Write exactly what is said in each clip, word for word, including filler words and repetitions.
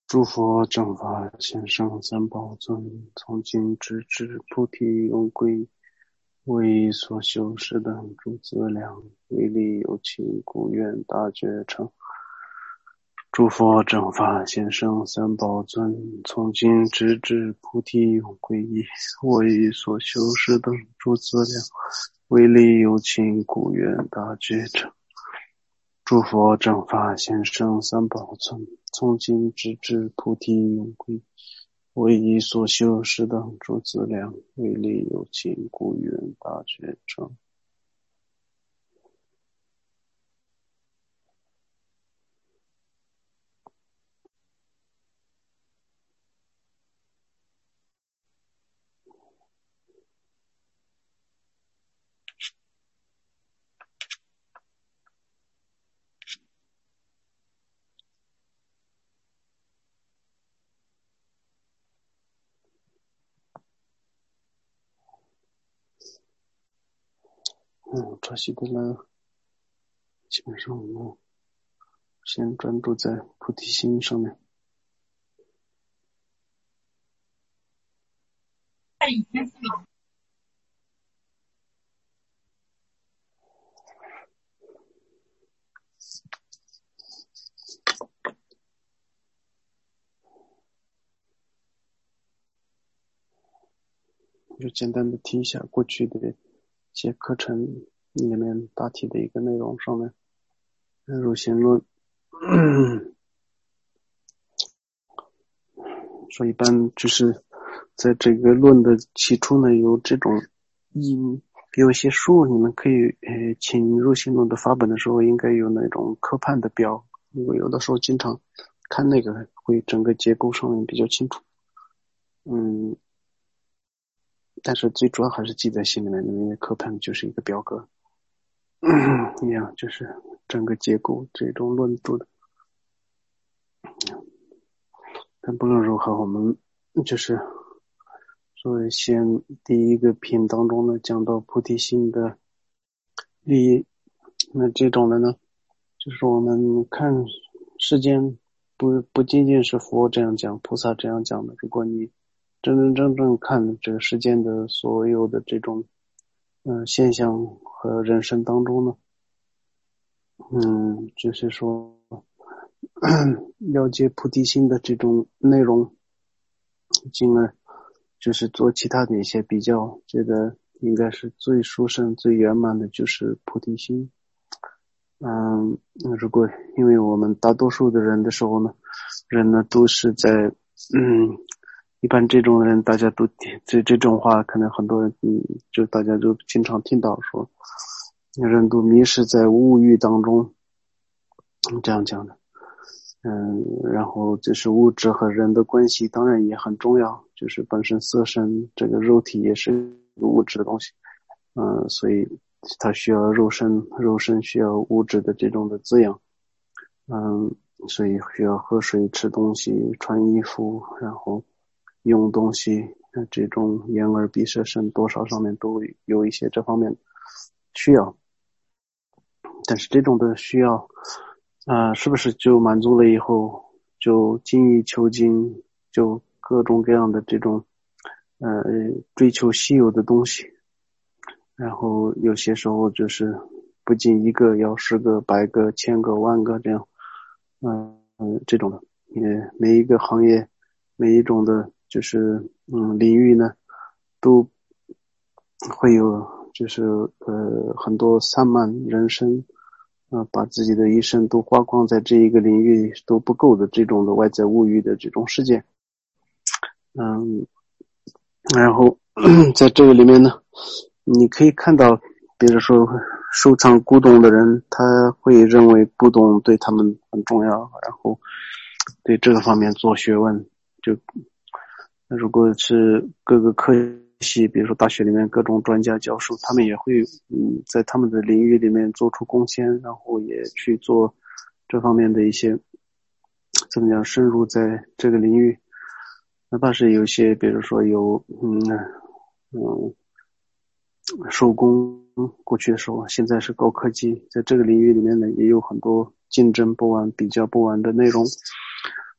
诸佛正法贤圣三宝尊，从今直至菩提永归，为所修士等诸资粮，为利有情故愿大觉成。诸佛正法贤圣三宝尊，从今直至菩提永归，为所修士等诸资粮，为利有情故愿大觉成。诸佛正法贤圣三宝尊，从今直至菩提永归，为以所修士等诸资粮，为利有情故愿大觉成。嗯，这些的呢，基本上我们先专注在菩提心上面。就简单的提一下过去的一些课程里面大体的一个内容上面。入心论说一般就是在这个论的起初呢，有这种一有些书你们可以呃请入心论的法本的时候，应该有那种科判的表，我有的时候经常看那个，会整个结构上面比较清楚。嗯，但是最主要还是记在心里面的，因为科判就是一个表格一样，就是整个结构这种论著的。但不论如何，我们就是作为先第一个品当中呢，讲到菩提心的利益。那这种的呢，就是我们看世间不不仅仅是佛这样讲，菩萨这样讲的。如果你真真正正看这个世间的所有的这种嗯、呃、现象和人生当中呢，嗯，就是说了解菩提心的这种内容，进而就是做其他的一些比较，觉得应该是最殊胜最圆满的就是菩提心。嗯，如果因为我们大多数的人的时候呢，人呢都是在嗯，一般这种人大家都这这种话可能很多人嗯，就大家都经常听到说，人都迷失在物欲当中，这样讲的。嗯，然后就是物质和人的关系当然也很重要，就是本身色身这个肉体也是物质的东西。嗯，所以它需要肉身，肉身需要物质的这种的滋养。嗯，所以需要喝水、吃东西、穿衣服，然后用东西，这种眼耳鼻舌身多少上面都有一些这方面需要。但是这种的需要啊、呃，是不是就满足了以后就精益求精，就各种各样的这种呃追求稀有的东西，然后有些时候就是不仅一个，要十个、百个、千个、万个这样，嗯、呃、这种的，也每一个行业，每一种的就是嗯领域呢，都会有就是呃很多散漫人生。啊、呃，把自己的一生都花光在这一个领域都不够的这种的外在物欲的这种世界。嗯，然后在这个里面呢，你可以看到，比如说收藏古董的人，他会认为古董对他们很重要，然后对这个方面做学问。就如果是各个科系，比如说大学里面各种专家教授，他们也会嗯在他们的领域里面做出贡献，然后也去做这方面的一些怎么讲深入在这个领域。哪怕是有些比如说有嗯嗯手工，过去的时候，现在是高科技，在这个领域里面呢，也有很多竞争不完、比较不完的内容。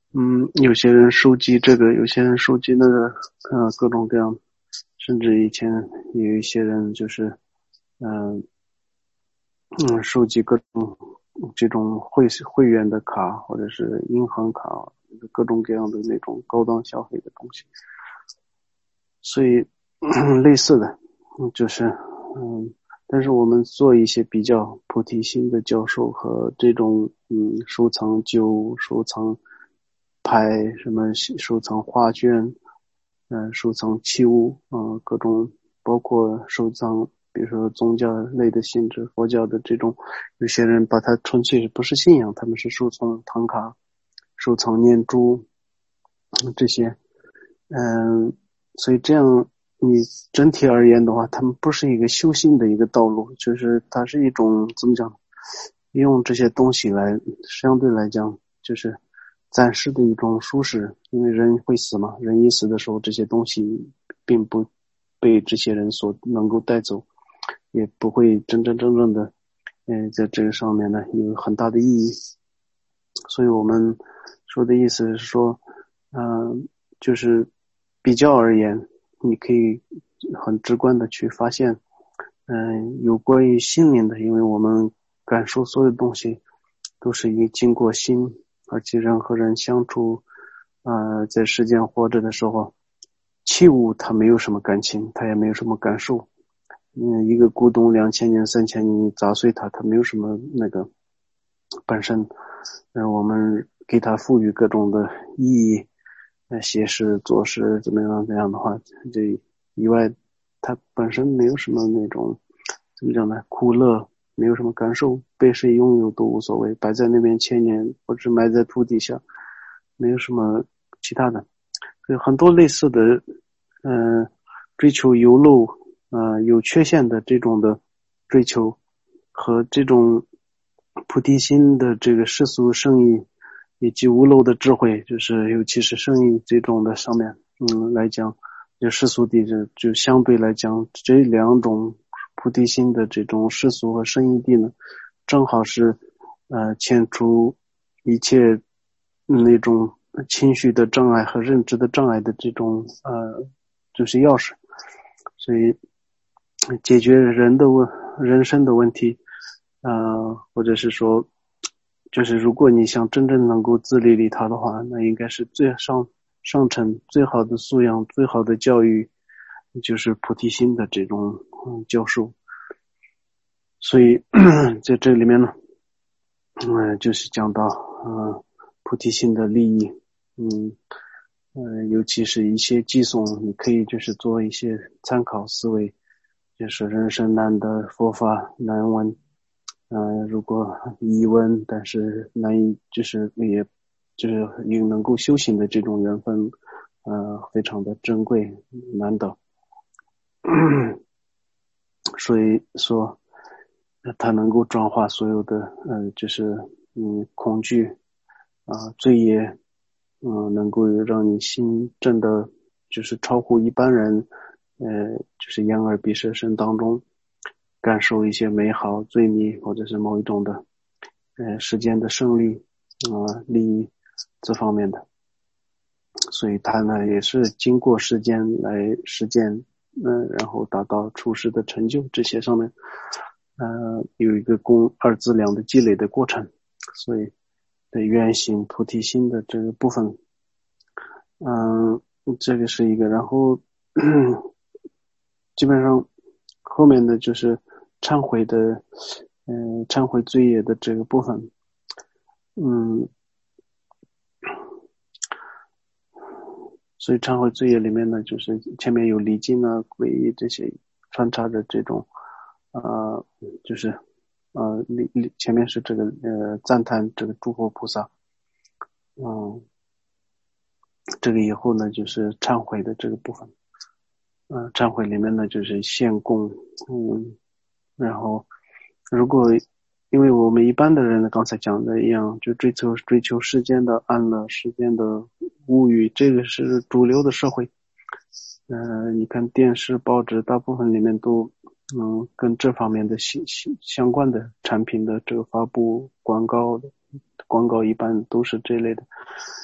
嗯，有些人收集这个，有些人收集那个，呃，各种各样，甚至以前有一些人就是，嗯、嗯，收集各种这种会会员的卡，或者是银行卡，各种各样的那种高档消费的东西。所以，嗯类似的，嗯就是，嗯，但是我们做一些比较菩提心的教授和这种，嗯，收藏旧、收藏拍、什么收藏画卷，嗯、收藏器物，嗯、各种包括收藏，比如说宗教类的性质，佛教的这种，有些人把它纯粹是不是信仰，他们是收藏唐卡、收藏念珠，嗯这些。嗯，所以这样你整体而言的话，他们不是一个修行的一个道路，就是它是一种怎么讲，用这些东西来相对来讲就是暂时的一种舒适，因为人会死嘛，人一死的时候，这些东西并不被这些人所能够带走，也不会真真正正的，嗯，在这个上面呢有很大的意义。所以我们说的意思是说，嗯、就是比较而言，你可以很直观的去发现，嗯、有关于心灵的，因为我们感受所有东西都是以经过心，而且人和人相处，呃，在世间活着的时候，器物它没有什么感情，它也没有什么感受。嗯，一个古董两千年、三千年，你砸碎它，它没有什么那个本身。嗯，我们给它赋予各种的意义，呃，写诗、作诗怎么样这样的话，这以外，它本身没有什么那种怎么讲呢，苦乐，没有什么感受，被谁拥有都无所谓，摆在那边千年，或者埋在土地下，没有什么其他的。所以很多类似的，嗯、呃，追求有漏，呃，有缺陷的这种的追求，和这种菩提心的这个世俗圣意，以及无漏的智慧，就是尤其是圣意这种的上面，嗯，来讲，就世俗地就就相对来讲，这两种菩提心的这种世俗和圣意地呢，正好是呃遣除一切那种情绪的障碍和认知的障碍的这种呃就是钥匙，所以解决人的问人生的问题，呃，或者是说，就是如果你想真正能够自利利他的话，那应该是最上上乘最好的素养、最好的教育，就是菩提心的这种嗯教授。所以在这里面呢，嗯，就是讲到呃菩提心的利益，嗯。呃，尤其是一些寄送，你可以就是做一些参考思维，就是人生难得佛法难闻，呃，如果疑问，但是难以就是也就是也能够修行的这种缘分，呃，非常的珍贵难得，所以说，呃它能够转化所有的，呃，就是嗯恐惧啊、呃罪业。嗯，能够让你心真的就是超乎一般人，呃，就是眼耳鼻舌身当中感受一些美好、罪孽或者是某一种的，呃，时间的胜利啊、呃、利益这方面的，所以他呢也是经过时间来实践，嗯、呃，然后达到出世的成就，这些上面，呃，有一个功二资粮的积累的过程，所以对愿行菩提心的这个部分。嗯，这个是一个，然后基本上后面的就是忏悔的，嗯、呃，忏悔罪业的这个部分，嗯，所以忏悔罪业里面呢，就是前面有礼敬啊、皈依这些穿插着这种，呃，就是呃，礼礼前面是这个呃赞叹这个诸佛菩萨，嗯，这个以后呢就是忏悔的这个部分。呃，忏悔里面呢就是献供，嗯，然后如果因为我们一般的人呢，刚才讲的一样，就追求追求世间的安乐、世间的物欲，这个是主流的社会。呃，你看电视、报纸，大部分里面都嗯跟这方面的相相关的产品的这个发布广告的广告，一般都是这类的。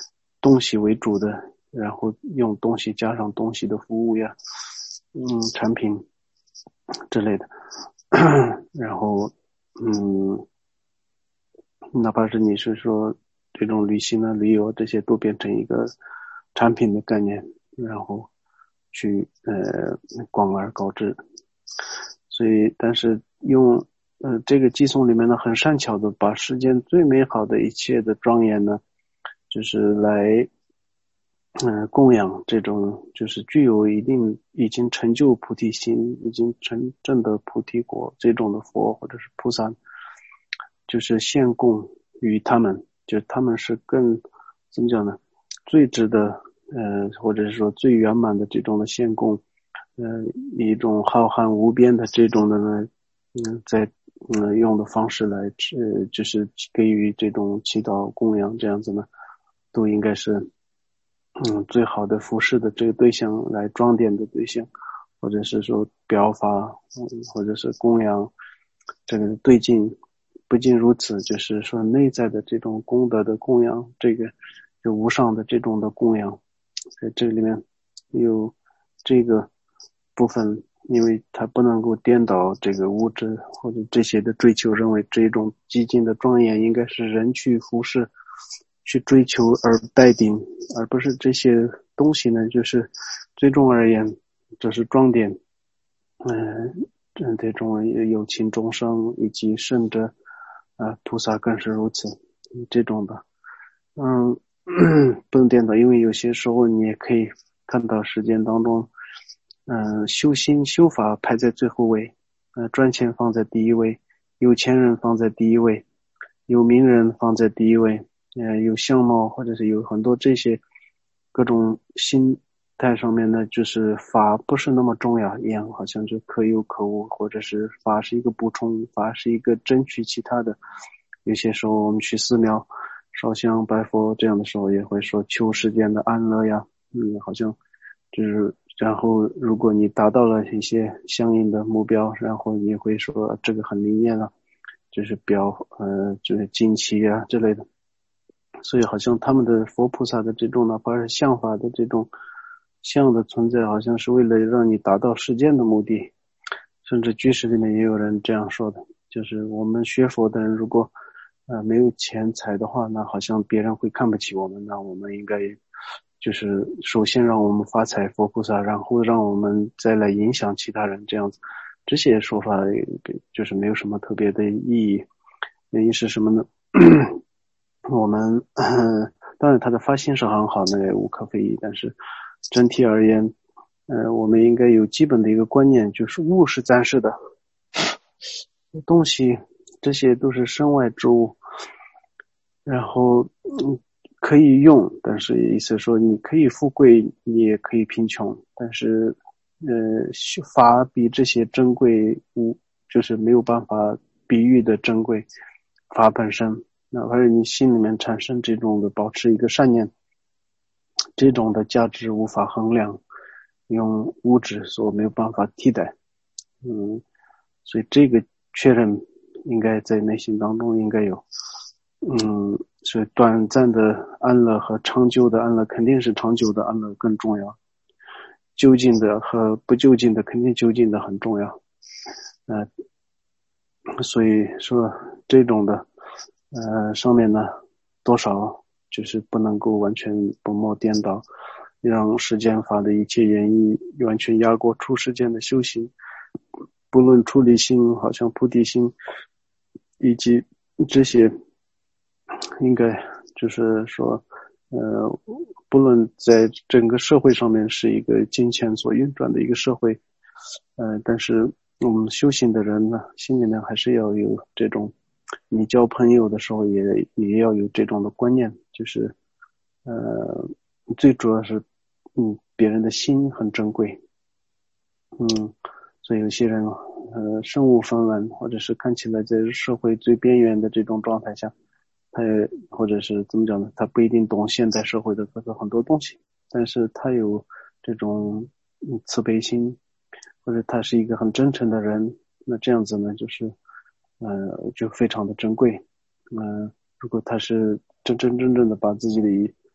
东西为主的，然后用东西加上东西的服务呀，嗯，产品之类的，然后嗯，哪怕是你是说这种旅行啊、旅游这些都变成一个产品的概念，然后去呃广而告之。所以，但是用呃这个寄送里面呢，很善巧的把世间最美好的一切的庄严呢，就是来嗯、呃供养这种就是具有一定已经成就菩提心、已经成正的菩提果这种的佛或者是菩萨，就是献供于他们，就是他们是更怎么讲呢？最值得呃，或者是说最圆满的这种的献供，呃，一种浩瀚无边的这种的呢，嗯，在嗯用的方式来呃，就是给予这种祈祷供养这样子呢，都应该是嗯最好的服侍的这个对象来装点的对象，或者是说表法，嗯，或者是供养这个对境。不仅如此，就是说内在的这种功德的供养，这个就无上的这种的供养，在这里面有这个部分，因为它不能够颠倒这个物质或者这些的追求，认为这种激进的庄严应该是人去服侍去追求而待定，而不是这些东西呢，就是最终而言这是装点嗯，这这种有情众生以及圣者啊，菩萨更是如此，这种的嗯不能颠倒，因为有些时候你也可以看到实践当中嗯，修心修法排在最后位，呃，赚钱放在第一位，有钱人放在第一位，有名人放在第一位，呃，有相貌或者是有很多这些各种心态上面呢，就是法不是那么重要一样，好像就可有可无，或者是法是一个补充，法是一个争取其他的。有些时候我们去寺庙烧香拜佛这样的时候，也会说求世间的安乐呀，嗯，好像就是然后如果你达到了一些相应的目标，然后你会说这个很灵验了，就是表呃就是惊奇啊之类的。所以好像他们的佛菩萨的这种哪怕是相法的这种相的存在，好像是为了让你达到世间的目的。甚至居士里面也有人这样说的，就是我们学佛的人如果呃没有钱财的话，那好像别人会看不起我们，那我们应该就是首先让我们发财佛菩萨，然后让我们再来影响其他人，这样子。这些说法就是没有什么特别的意义。原因是什么呢？我们呃当然他的发心是很好，那个无可非议，但是整体而言呃我们应该有基本的一个观念，就是物是暂时的，东西这些都是身外之物，然后嗯可以用，但是意思说你可以富贵，你也可以贫穷，但是呃法比这些珍贵物就是没有办法比喻的珍贵，法本身哪怕是你心里面产生这种的保持一个善念，这种的价值无法衡量，用物质所没有办法替代。嗯，所以这个确认应该在内心当中应该有。嗯，所以短暂的安乐和长久的安乐，肯定是长久的安乐更重要。就近的和不就近的，肯定就近的很重要。呃，所以说这种的呃上面呢，多少就是不能够完全本末颠倒，让世间法的一切原因完全压过出世间的修行，不论出离心，好像菩提心，以及这些，应该就是说，呃，不论在整个社会上面是一个金钱所运转的一个社会，呃，但是我们修行的人呢，心里面还是要有这种，你交朋友的时候也也要有这种的观念，就是呃，最主要是嗯，别人的心很珍贵，嗯，所以有些人呃身无分文，或者是看起来在社会最边缘的这种状态下，他也或者是怎么讲呢，他不一定懂现代社会的很多东西，但是他有这种慈悲心，或者他是一个很真诚的人，那这样子呢就是呃就非常的珍贵。嗯、呃，如果他是真真正正的把自己的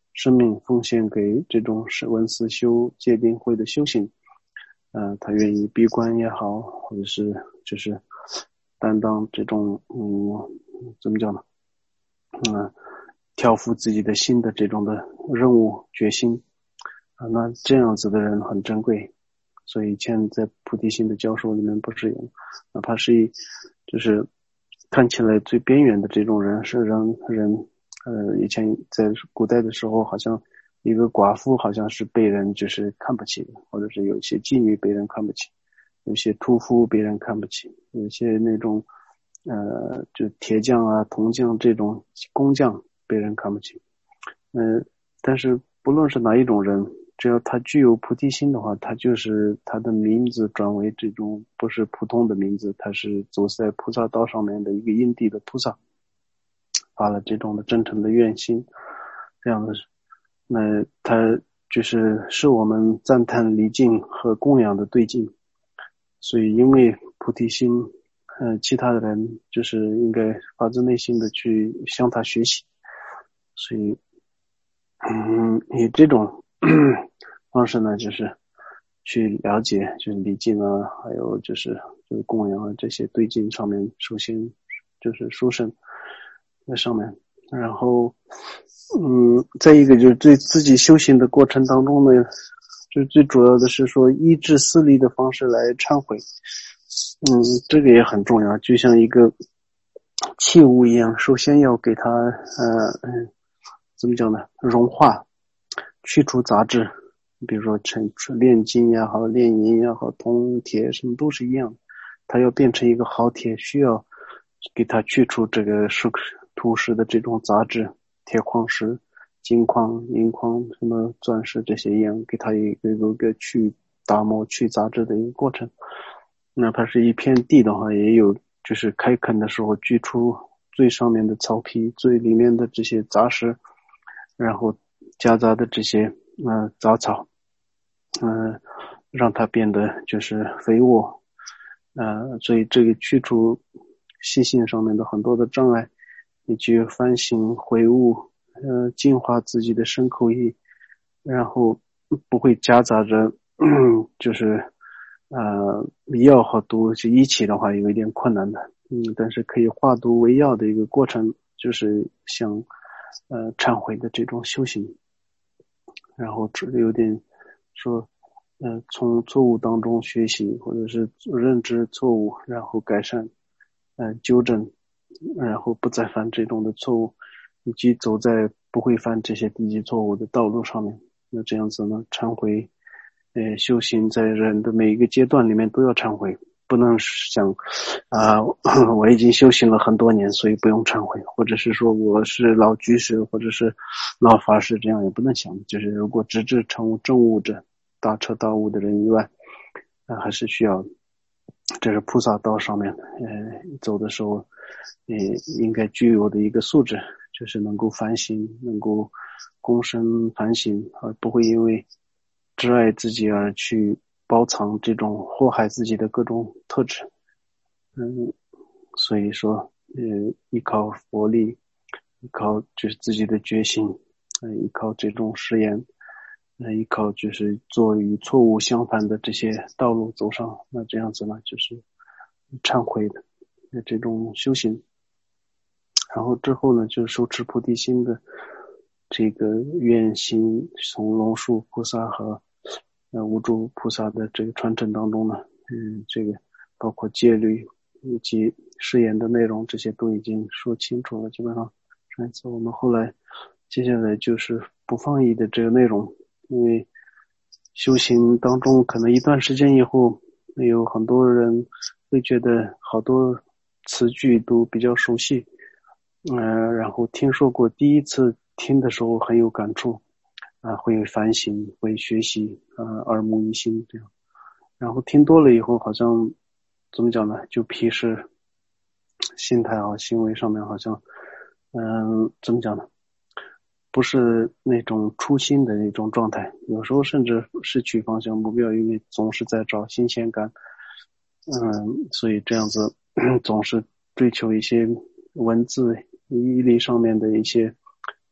生命奉献给这种是文思修戒定慧的修行。呃，他愿意闭关也好，或者是就是担当这种嗯怎么讲呢？嗯，挑负自己的心的这种的任务决心啊，那这样子的人很珍贵。所以以前在菩提心的教授里面不是有，哪怕是一就是看起来最边缘的这种人是让人呃以前在古代的时候好像一个寡妇好像是被人就是看不起的，或者是有一些妓女被人看不起，有些屠夫别人看不起，有些那种呃就铁匠啊铜匠这种工匠被人看不起。呃但是不论是哪一种人，只要他具有菩提心的话，他就是他的名字转为这种不是普通的名字，他是走在菩萨道上面的一个因地的菩萨，发了这种的真诚的愿心，这样的，那他就是是我们赞叹礼敬和供养的对境。所以因为菩提心呃，其他的人就是应该发自内心的去向他学习。所以嗯，以这种方式呢，就是去了解就是礼敬啊，还有就是就是供养啊这些对境上面，首先就是殊胜在上面，然后嗯，再一个就是对自己修行的过程当中呢，就最主要的是说依治思力的方式来忏悔。嗯，这个也很重要，就像一个器物一样，首先要给它呃嗯怎么讲呢，融化，去除杂质。比如说成炼金也好，炼银也好，铜铁什么都是一样的，它要变成一个好铁，需要给它去除这个石土石的这种杂质，铁矿石、金矿、银矿、什么钻石这些一样，给它一个一个去打磨、去杂质的一个过程。哪怕是一片地的话，也有就是开垦的时候锯出最上面的草皮，最里面的这些杂石，然后夹杂的这些呃杂草，嗯、呃，让它变得就是肥沃，呃，所以这个去除细性上面的很多的障碍，以及反省悔悟，呃，净化自己的身口意，然后不会夹杂着，嗯、就是呃药和毒是一起的话有一点困难的，嗯，但是可以化毒为药的一个过程，就是像呃忏悔的这种修行。然后这有点说呃从错误当中学习，或者是认知错误然后改善，呃纠正，然后不再犯这种的错误，以及走在不会犯这些低级错误的道路上面。那这样子呢，忏悔呃修行在人的每一个阶段里面都要忏悔，不能想啊、呃、我已经修行了很多年所以不用忏悔，或者是说我是老居士或者是老法师，这样也不能想。就是如果直至成正悟者大彻大悟的人以外，呃、还是需要这是菩萨道上面呃走的时候呃应该具有的一个素质，就是能够反省，能够躬身反省，而不会因为挚爱自己而去包藏这种祸害自己的各种特质。嗯，所以说呃依靠佛力，依靠就是自己的决心，呃依靠这种誓言，呃依靠就是做与错误相反的这些道路走上，那这样子呢就是忏悔的这种修行。然后之后呢，就是受持菩提心的这个愿心，从龙树菩萨和呃无诸菩萨的这个传承当中呢，嗯，这个包括戒律以及誓言的内容，这些都已经说清楚了。基本上上一次我们后来接下来就是不放逸的这个内容，因为修行当中可能一段时间以后，有很多人会觉得好多词句都比较熟悉，呃，然后听说过，第一次听的时候很有感触，啊、呃，会反省，会学习，啊、呃，耳目一新这样。然后听多了以后，好像怎么讲呢？就皮实，心态啊，行为上面好像，嗯、呃，怎么讲呢？不是那种初心的那种状态，有时候甚至失去方向目标，因为总是在找新鲜感，嗯，所以这样子总是追求一些文字义理上面的一些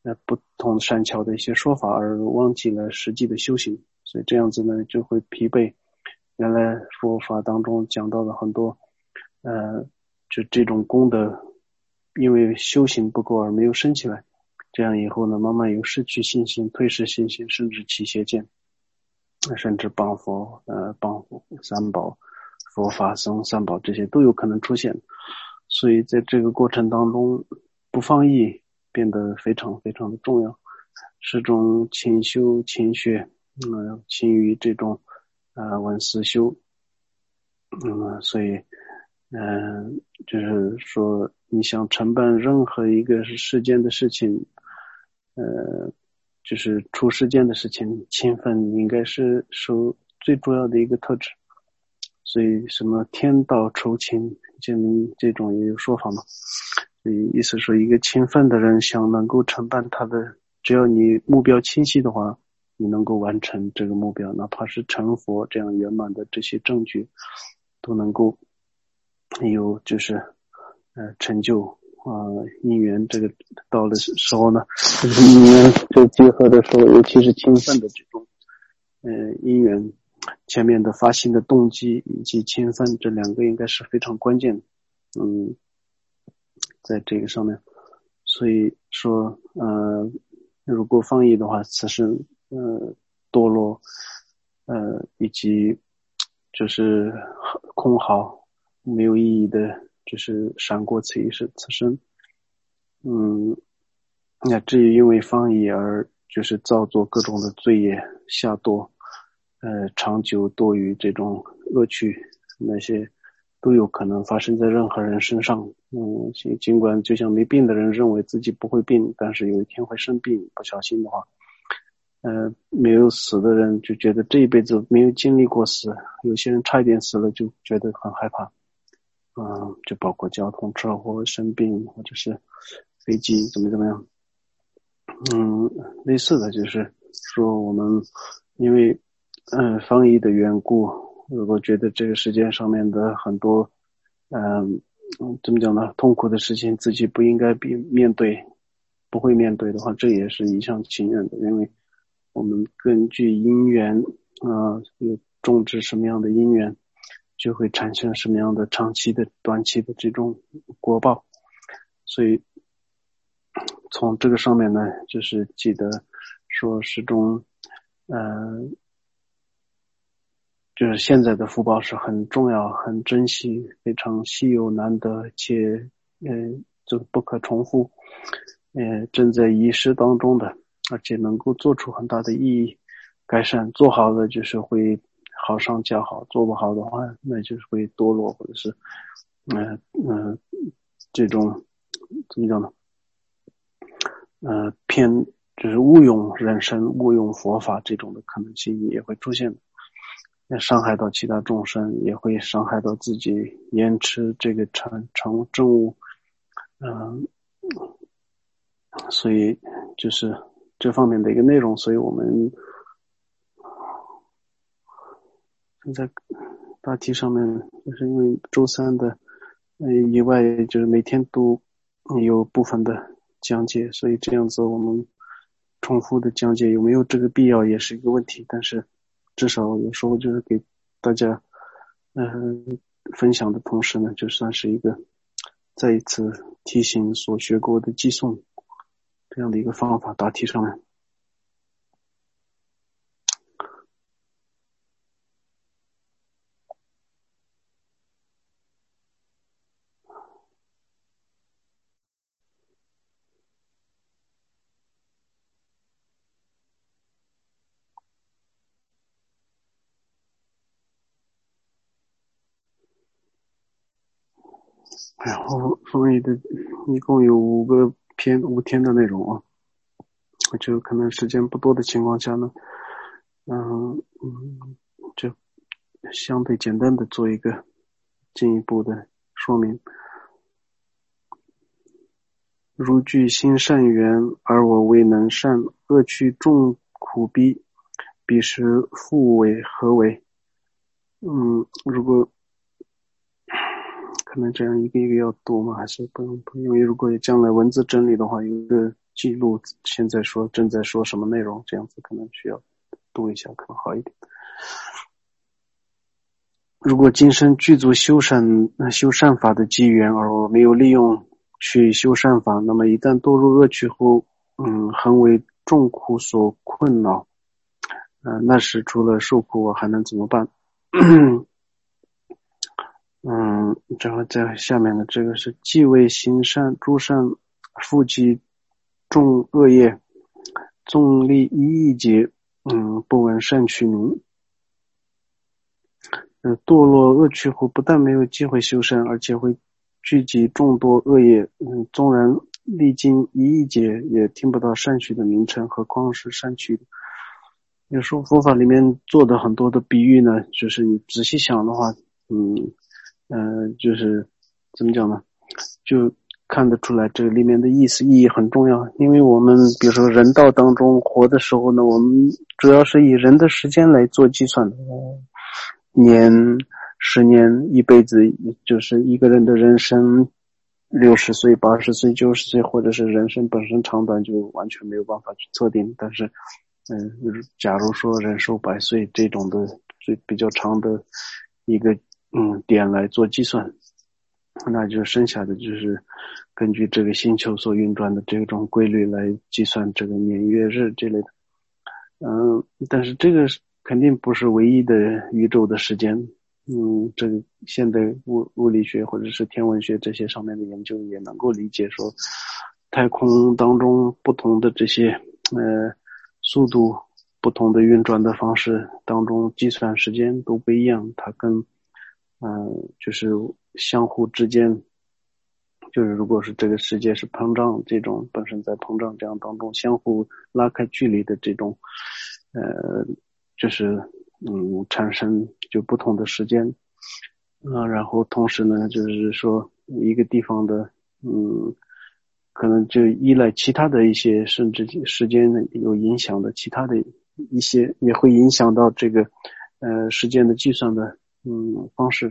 呃不同善巧的一些说法，而忘记了实际的修行，所以这样子呢就会疲惫。原来佛法当中讲到了很多呃就这种功德，因为修行不够而没有升起来，这样以后呢慢慢有失去信心，退失信心，甚至起邪见，甚至谤佛呃谤三宝佛法僧三宝这些都有可能出现。所以在这个过程当中，不放逸变得非常非常的重要，是种勤修勤学，嗯，勤于这种呃闻思修，嗯，所以嗯、呃，就是说你想承办任何一个是世间的事情，呃，就是出世间的事情，勤奋应该是首最主要的一个特质。所以什么天道酬勤，建明这种也有说法嘛。所以意思说一个勤奋的人想能够承办他的，只要你目标清晰的话，你能够完成这个目标，哪怕是成佛这样圆满的这些证据都能够有就是呃成就啊、呃、因缘。这个到了时候呢，就是因缘这结合的时候，尤其是勤奋的这种呃因缘，前面的发心的动机以及勤奋，这两个应该是非常关键的。嗯，在这个上面，所以说呃如果放逸的话，此生呃堕落呃以及就是空耗没有意义的，就是闪过此一世此生。嗯，那至于因为放逸而就是造作各种的罪业下堕，呃长久堕于这种恶趣，那些都有可能发生在任何人身上。嗯，尽管就像没病的人认为自己不会病，但是有一天会生病，不小心的话，呃，没有死的人就觉得这一辈子没有经历过死，有些人差一点死了就觉得很害怕。嗯，就包括交通车祸、生病或者是飞机怎么怎么样。嗯，类似的就是说我们因为嗯放逸的缘故，如果觉得这个世界上面的很多嗯怎么讲呢，痛苦的事情自己不应该比面对，不会面对的话，这也是一厢情愿的。因为我们根据因缘啊、呃，有种植什么样的因缘，就会产生什么样的长期的短期的这种果报。所以从这个上面呢，就是记得说是种呃就是现在的福报是很重要很珍惜，非常稀有难得，且呃这不可重复，呃正在遗失当中的，而且能够做出很大的意义改善。做好了就是会好上加好，做不好的话那就是会堕落，或者是嗯嗯、呃呃、这种怎么讲呢，呃偏就是误用人生误用佛法，这种的可能性也会出现的，也伤害到其他众生，也会伤害到自己，延迟这个成成正悟。嗯、呃，所以就是这方面的一个内容。所以我们现在大体上面就是因为周三的呃以外，就是每天都有部分的讲解，所以这样子我们重复的讲解有没有这个必要也是一个问题。但是至少有时候就是给大家嗯、呃、分享的同时呢，就算是一个再一次提醒所学过的寄送这样的一个方法。大体上面然后翻译的一共有五个篇五天的内容啊，就可能时间不多的情况下呢，嗯嗯，就相对简单的做一个进一步的说明。如具心善缘，而我未能善，恶趣众苦逼，彼时复为何为？嗯，如果可能这样一个一个要读吗？还是不用读？因为如果将来文字整理的话，有一个记录现在说正在说什么内容，这样子可能需要读一下可能好一点。如果今生具足修善修善法的机缘，而我没有利用去修善法，那么一旦堕入恶趣后，嗯，恒为众苦所困扰，呃，那时除了受苦，我还能怎么办？嗯，然后在下面的这个是既为行善诸善，复及众恶业，纵历一亿劫，嗯，不闻善趣名。呃，堕落恶趣后，不但没有机会修善，而且会聚集众多恶业。嗯，纵然历经一亿劫，也听不到善趣的名称，何况是善趣的。有时候佛法里面做的很多的比喻呢，就是你仔细想的话，嗯，呃，就是怎么讲呢？就看得出来这里面的意思意义很重要。因为我们比如说人道当中活的时候呢，我们主要是以人的时间来做计算的。年、十年、一辈子，就是一个人的人生，六十岁、八十岁、九十岁，或者是人生本身长短，就完全没有办法去测定。但是，嗯，假如说人寿百岁这种的最比较长的一个嗯点来做计算，那就剩下的就是根据这个星球所运转的这种规律来计算这个年月日之类的。嗯，但是这个肯定不是唯一的宇宙的时间。嗯，这个现代物物理学或者是天文学这些上面的研究也能够理解说，太空当中不同的这些呃速度、不同的运转的方式当中计算时间都不一样，它跟嗯、呃、就是相互之间，就是如果是这个世界是膨胀，这种本身在膨胀这样当中相互拉开距离的这种呃就是嗯产生就不同的时间啊、呃，然后同时呢就是说一个地方的嗯可能就依赖其他的一些甚至时间有影响的其他的一些也会影响到这个呃时间的计算的嗯方式。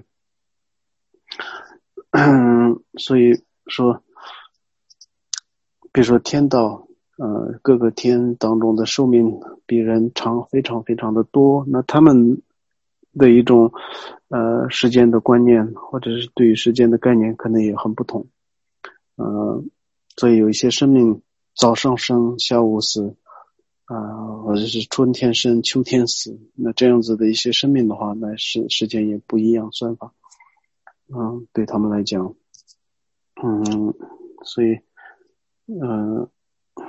嗯，所以说比如说天道呃各个天当中的寿命比人长非常非常的多，那他们的一种呃时间的观念或者是对于时间的概念可能也很不同。呃所以有一些生命早上生下午死啊、呃，或者是春天生秋天死，那这样子的一些生命的话，那是时间也不一样算法。嗯，对他们来讲，嗯，所以嗯、呃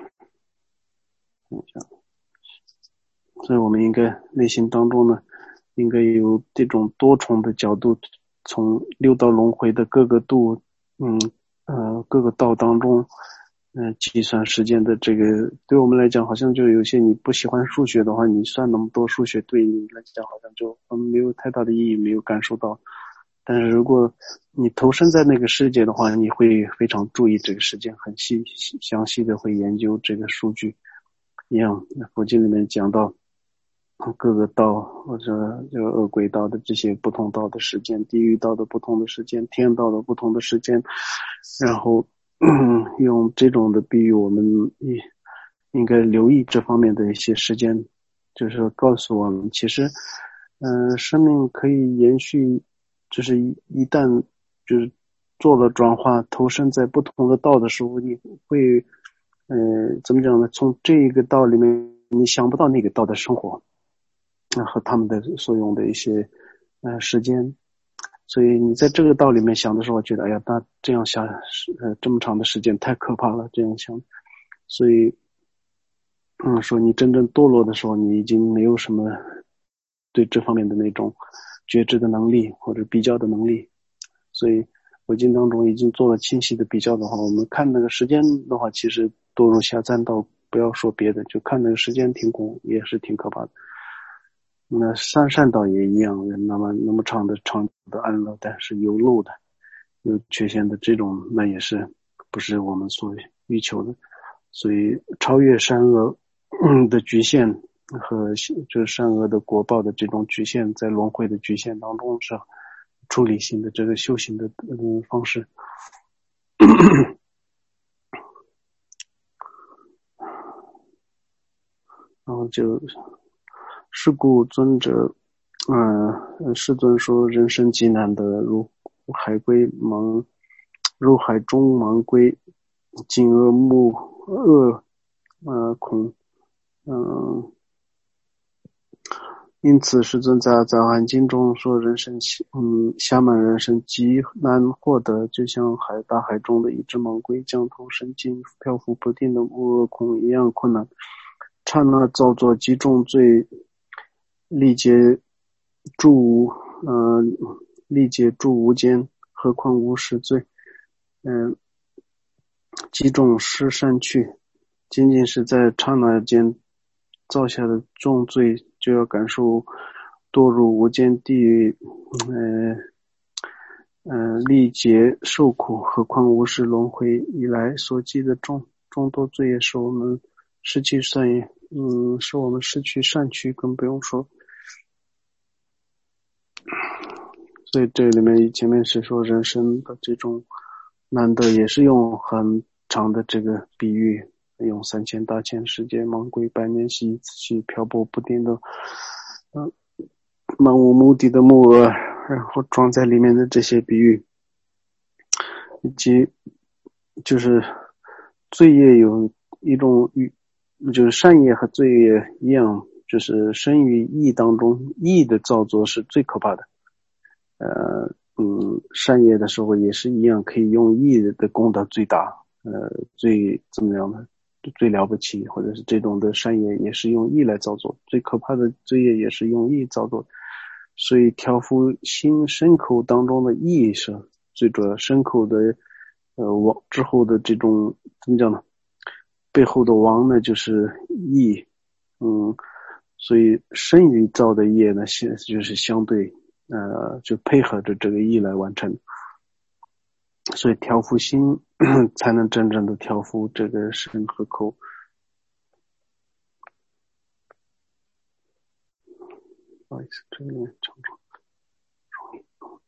所以我们应该内心当中呢，应该有这种多重的角度，从六道轮回的各个度，嗯呃各个道当中，嗯、呃、计算时间的这个，对我们来讲，好像就有些你不喜欢数学的话，你算那么多数学对你来讲好像就嗯没有太大的意义，没有感受到。但是如果你投身在那个世界的话，你会非常注意这个时间，很细详细的会研究这个数据。一样，佛经里面讲到各个道或者这个恶鬼道的这些不同道的时间，地狱道的不同的时间，天道的不同的时间，然后嗯用这种的比喻，我们应该留意这方面的一些时间，就是告诉我们，其实嗯、呃，生命可以延续，就是一一旦就是做了转化，投身在不同的道的时候，你会呃怎么讲呢？从这个道里面，你想不到那个道的生活，那、呃、和他们的所用的一些呃时间，所以你在这个道里面想的时候，觉得哎呀，那这样想呃这么长的时间太可怕了，这样想，所以嗯说你真正堕落的时候，你已经没有什么对这方面的那种觉知的能力或者比较的能力，所以佛经当中已经做了清晰的比较的话，我们看那个时间的话，其实堕入下三道，不要说别的，就看那个时间挺恐也是挺可怕的。那三善道也一样，那么那么长的长的安乐，但是有漏的、有缺陷的这种，那也是不是我们所欲求的。所以超越善恶的局限和就是善恶的果报的这种局限，在轮回的局限当中是处理性的这个修行的嗯方式。 然后就是故尊者，嗯，世尊说人生极难得，如海龟盲，如海中盲龟，颈恶目恶，呃孔，嗯。因此世尊在杂含经中说人生嗯暇满人生极难获得，就像海大海中的一只盲龟将头伸进漂浮不定的木恶孔一样困难。刹那造作极重罪，历劫诸无呃历劫诸无间，何况无始罪。嗯、呃，极重失善趣，仅仅是在刹那间造下的重罪，就要感受堕入无间地狱，呃呃历劫受苦，何况无始轮回以来所积的众众多罪业，使我们失去善业，嗯，使我们失去善趣，更不用说。所以这里面前面是说人生的这种难得，也是用很长的这个比喻，用三千大千世界盲龟百年兮去漂泊不定的嗯，漫无目的的木额，然后装在里面的这些比喻，以及就是罪业有一种就是善业和罪业一样，就是生于义当中，义的造作是最可怕的。呃嗯，善业的时候也是一样，可以用义的功德最大，呃最怎么样呢？最了不起，或者是这种的善业也是用义来造作，最可怕的罪业也是用义造作。所以调伏心身口当中的义是最主要，身口的呃王之后的这种怎么讲呢？背后的王呢就是义，嗯，所以身语造的业呢，现就是相对呃就配合着这个义来完成。所以调伏心才能真正的调伏这个身和口。不好意思，这里面常常容易弄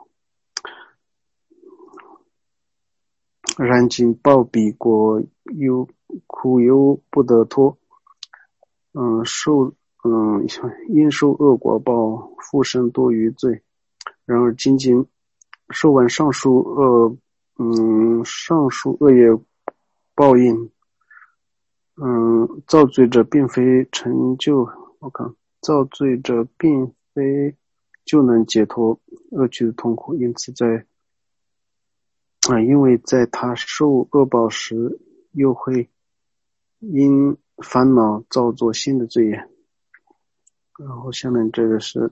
掉。然今报彼国忧苦忧不得脱，嗯，受嗯因受恶果报，复生多余罪。然而仅仅受完上述恶嗯上述恶业报应，嗯，造罪者并非成就，我看造罪者并非就能解脱恶趣的痛苦，因此在啊，因为在他受恶报时，又会因烦恼造作新的罪业。然后下面这个是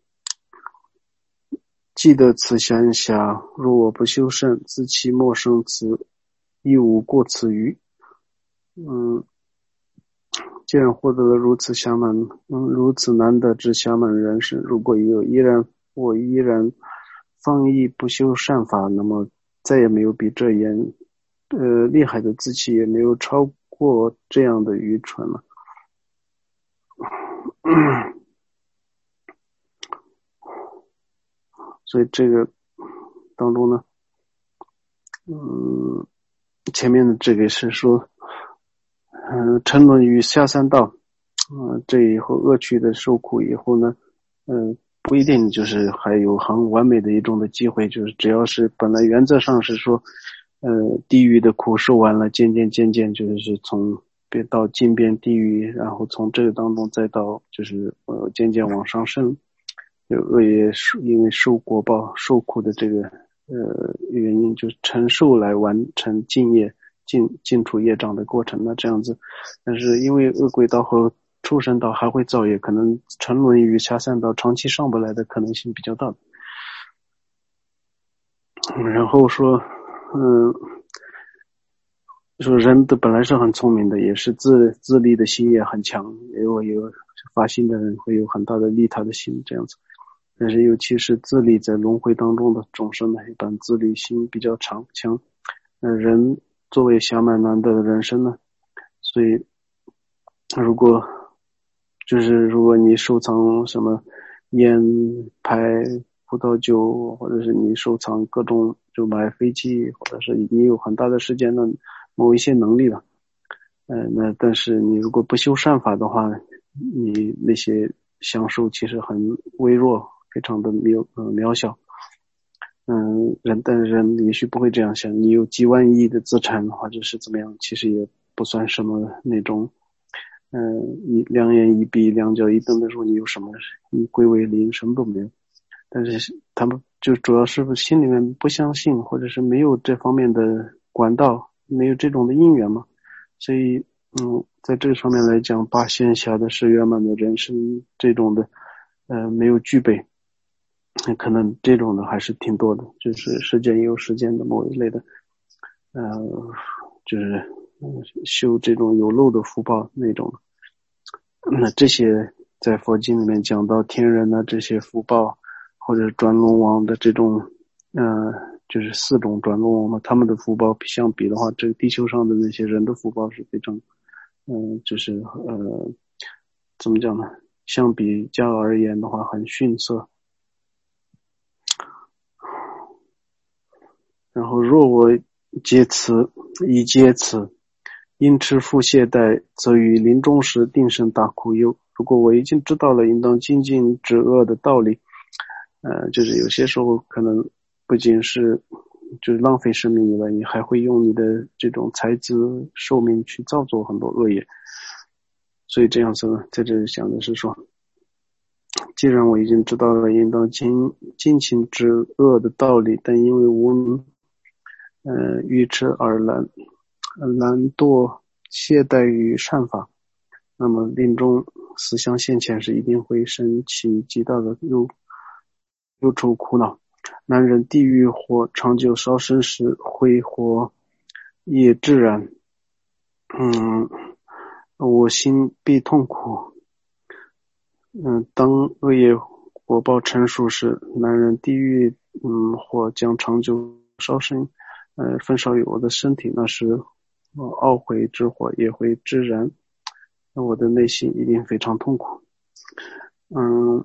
记得此闲暇，若我不修善，自其莫生此，亦无过此余。嗯，既然获得了如此暇满，嗯，如此难得之暇满人生，如果有依然我依然放逸不修善法，那么再也没有比这严呃厉害的自欺，也没有超过这样的愚蠢了。所以这个当中呢，嗯，前面的这个是说，嗯、呃，沉沦于下三道，嗯、呃，这以后恶趣的受苦以后呢，嗯、呃，不一定就是还有很完美的一种的机会，就是只要是本来原则上是说，呃，地狱的苦受完了，渐渐渐渐就是从别到尽变地狱，然后从这个当中再到就是呃渐渐往上升。有恶业因为受果报受苦的这个呃原因，就是承受来完成尽业尽尽除业障的过程。那这样子，但是因为恶鬼道和畜生道还会造业，可能沉沦于下三道长期上不来的可能性比较大。嗯、然后说嗯说人的本来是很聪明的，也是自自利的心也很强，也有有发心的人会有很大的利他的心这样子。但是尤其是自利在轮回当中的众生呢，一般自利心比较强强。呃，人作为暇满难得的人生呢，所以如果就是如果你收藏什么烟牌葡萄酒，或者是你收藏各种就买飞机，或者是你有很大的时间的某一些能力了， 呃，那但是你如果不修善法的话，你那些享受其实很微弱，非常的渺呃渺小。嗯，人但人也许不会这样想，你有几万亿的资产或者是怎么样，其实也不算什么那种，嗯、呃，一两眼一闭两脚一蹬的时候，你有什么？你归为零，什么都没有。但是他们就主要是心里面不相信，或者是没有这方面的管道，没有这种的因缘嘛。所以，嗯，在这个上面来讲，八线下的是圆满的人生这种的，呃，没有具备。可能这种的还是挺多的，就是世间也有世间的某一类的，呃，就是修这种有漏的福报那种。那这些在佛经里面讲到天人的这些福报，或者转轮王的这种，呃，就是四种转轮王嘛，他们的福报相比的话，这个地球上的那些人的福报是非常，嗯、呃，就是呃，怎么讲呢？相比较而言的话，很逊色。然后若我皆此，亦皆此，因吃复懈怠，则于临终时定生大苦忧。如果我已经知道了应当精进止恶的道理，呃，就是有些时候可能不仅是就是浪费生命以外，你还会用你的这种财资寿命去造作很多恶业。所以这样子呢，在这里想的是说，既然我已经知道了应当精精勤止恶的道理，但因为无明呃，愚痴而懒懒惰懈怠于善法，那么临终思想现前时，一定会生起极大的忧忧愁苦恼。男人地狱或长久烧身时，会或业自然，嗯，我心必痛苦。嗯，当恶业果报成熟时，男人地狱嗯或将长久烧身。呃，焚烧于我的身体，那时呃懊悔之火也会自燃，那我的内心一定非常痛苦。嗯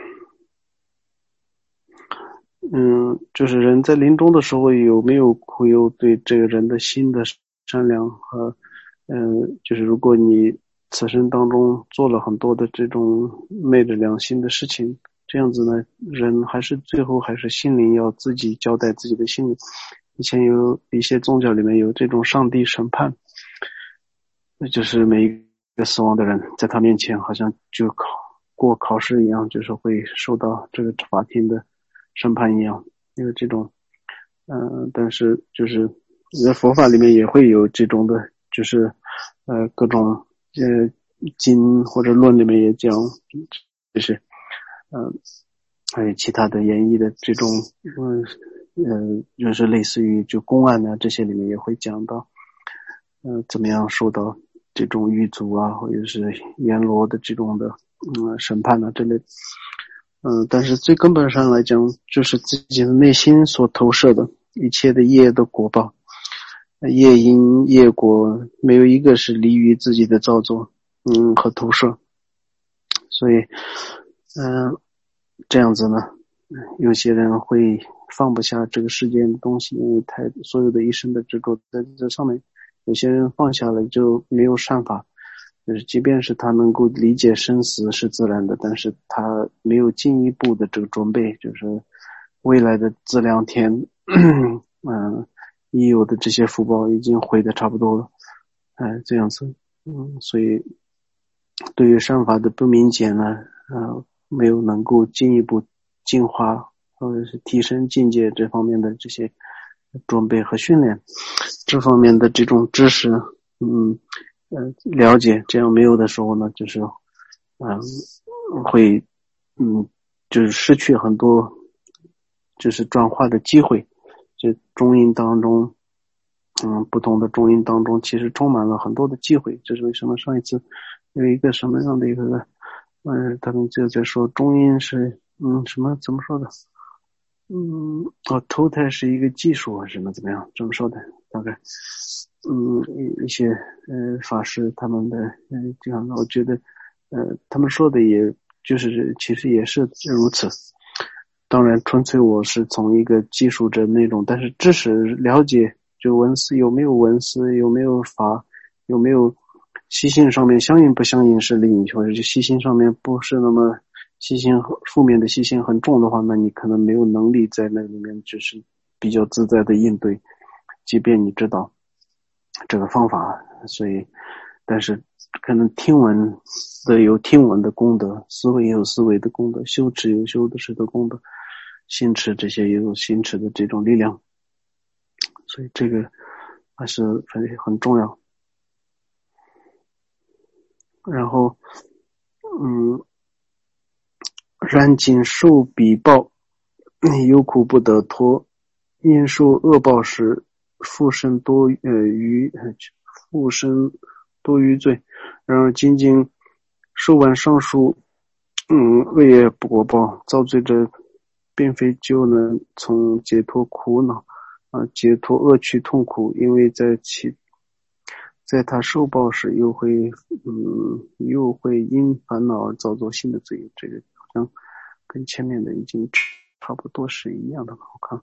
嗯，就是人在临终的时候有没有苦忧，对这个人的心的善良和嗯、呃，就是如果你此生当中做了很多的这种昧着良心的事情，这样子呢，人还是最后还是心灵要自己交代自己的心灵。以前有一些宗教里面有这种上帝审判，那就是每一个死亡的人在他面前好像就考过考试一样，就是会受到这个法庭的审判一样。因为这种嗯、呃，但是就是在佛法里面也会有这种的，就是呃各种呃经或者论里面也讲，就是嗯、呃、还有其他的演绎的这种嗯呃就是类似于就公案啊，这些里面也会讲到呃怎么样受到这种狱卒啊或者是阎罗的这种的嗯审判啊之类的。嗯，但是最根本上来讲，就是自己的内心所投射的一切的业的果报，业因业果没有一个是离于自己的造作，嗯和投射。所以，嗯、呃，这样子呢，有些人会放不下这个世间的东西，因为太所有的一生的执着在这上面。有些人放下了就没有善法。就是即便是他能够理解生死是自然的，但是他没有进一步的这个准备，就是未来的这两天嗯，已有的这些福报已经毁的差不多了，哎，这样子。嗯，所以对于善法的不明解呢，呃，没有能够进一步进化或者是提升境界这方面的这些准备和训练，这方面的这种知识，嗯呃，了解，这样没有的时候呢，就是，嗯、呃，会，嗯，就是失去很多，就是转化的机会。就中阴当中，嗯，不同的中阴当中，其实充满了很多的机会。这是为什么上一次有一个什么样的一个，嗯，他们就在说中阴是，嗯，什么怎么说的？嗯，哦，投胎是一个技术啊，什么怎么样？这么说的，大概。嗯，一些呃法师他们的嗯、呃、这样的，我觉得呃他们说的也就是其实也是如此。当然，纯粹我是从一个技术者那种，但是知识了解就文思有没有文思，有没有法，有没有习性上面相应不相应是另一回事，就习性上面不是那么习性负面的习性很重的话，那你可能没有能力在那里面就是比较自在的应对，即便你知道这个方法，所以但是可能听闻的有听闻的功德，思维有思维的功德，修持有修持的功德，心持这些也有心持的这种力量，所以这个还是很很重要。然后嗯，然今受彼报，有苦不得脱，因受恶报时，复生多呃于复生多于罪。然而仅仅受完上述嗯恶业果报，造罪者并非就能从解脱苦恼啊、呃、解脱恶趣痛苦，因为在其在他受报时又会嗯又会因烦恼而造作新的罪业，这个好像跟前面的已经差不多是一样的。我看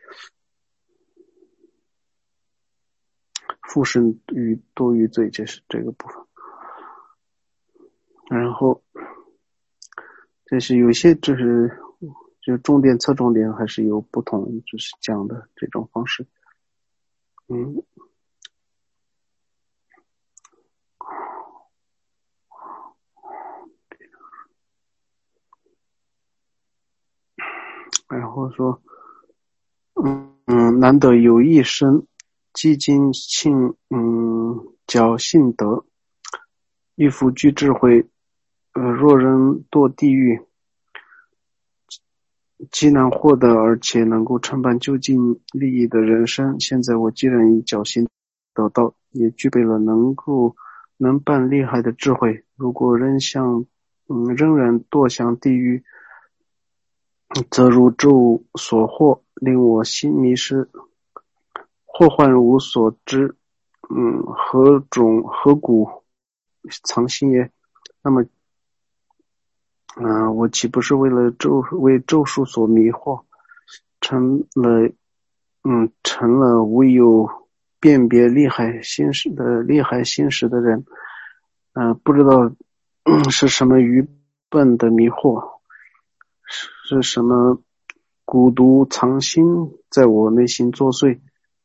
复生于多于罪，这是这个部分。然后这是有些就是就重点侧重点还是有不同，就是讲的这种方式。嗯。然后说嗯嗯，难得有一生积精信嗯教信德，欲复具智慧，呃若人堕地狱，既难获得而且能够承办究竟利益的人生。现在我既然以侥幸得到，也具备了能够能办厉害的智慧，如果仍向嗯仍然堕向地狱，则如咒所惑，令我心迷失，祸患无所知。嗯，何种何故藏心也？那么嗯、呃，我岂不是为了咒为咒术所迷惑，成了嗯成了无有辨别厉害心识的厉害心识的人？嗯、呃，不知道、嗯、是什么愚笨的迷惑，是什么蛊毒藏心在我内心作祟。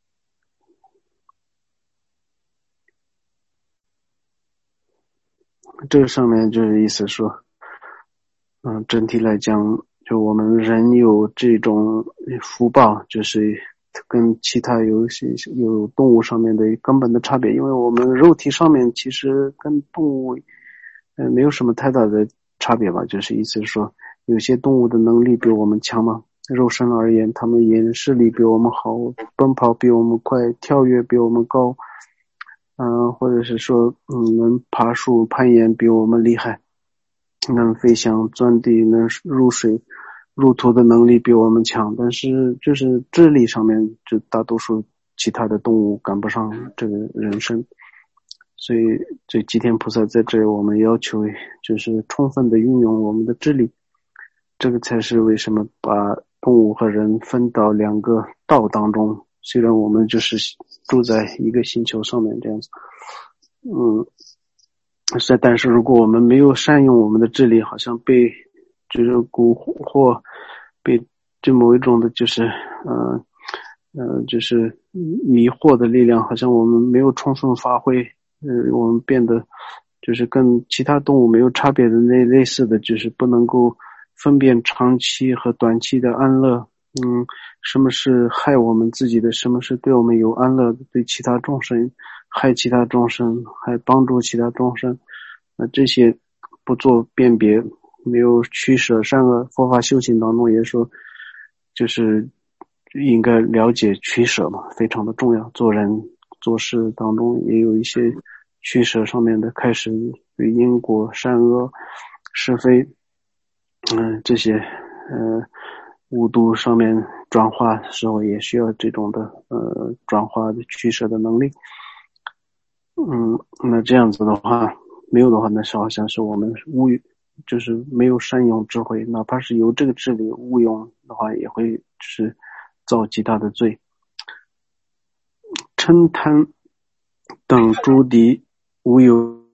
这个上面就是意思说嗯，整体来讲，就我们人有这种福报，就是跟其他有些有动物上面的根本的差别，因为我们肉体上面其实跟动物呃没有什么太大的差别吧，就是意思是说有些动物的能力比我们强嘛，肉身而言，他们眼视力比我们好，奔跑比我们快，跳跃比我们高，嗯、呃，或者是说嗯能爬树攀岩比我们厉害，能飞翔钻地能入水入土的能力比我们强，但是就是智力上面就大多数其他的动物赶不上这个人生，所以这吉天菩萨在这里我们要求就是充分的运用我们的智力，这个才是为什么把动物和人分到两个道当中，虽然我们就是住在一个星球上面这样子，嗯，是，但是如果我们没有善用我们的智力，好像被就是蛊惑，被这某一种的就是呃呃就是迷惑的力量，好像我们没有充分发挥，呃我们变得就是跟其他动物没有差别的那类似的，就是不能够分辨长期和短期的安乐，嗯，什么是害我们自己的，什么是对我们有安乐的，对其他众生害其他众生，还帮助其他众生，那这些不做辨别，没有取舍善恶，佛法修行当中也说，就是应该了解取舍嘛，非常的重要。做人做事当中也有一些取舍上面的，开始对因果善恶是非，嗯，这些呃五度上面转化的时候也需要这种的呃转化的取舍的能力。嗯，那这样子的话，没有的话，那是好像是我们误，就是没有善用智慧，哪怕是有这个智力误用的话，也会就是造极大的罪。嗔贪等诸敌，无有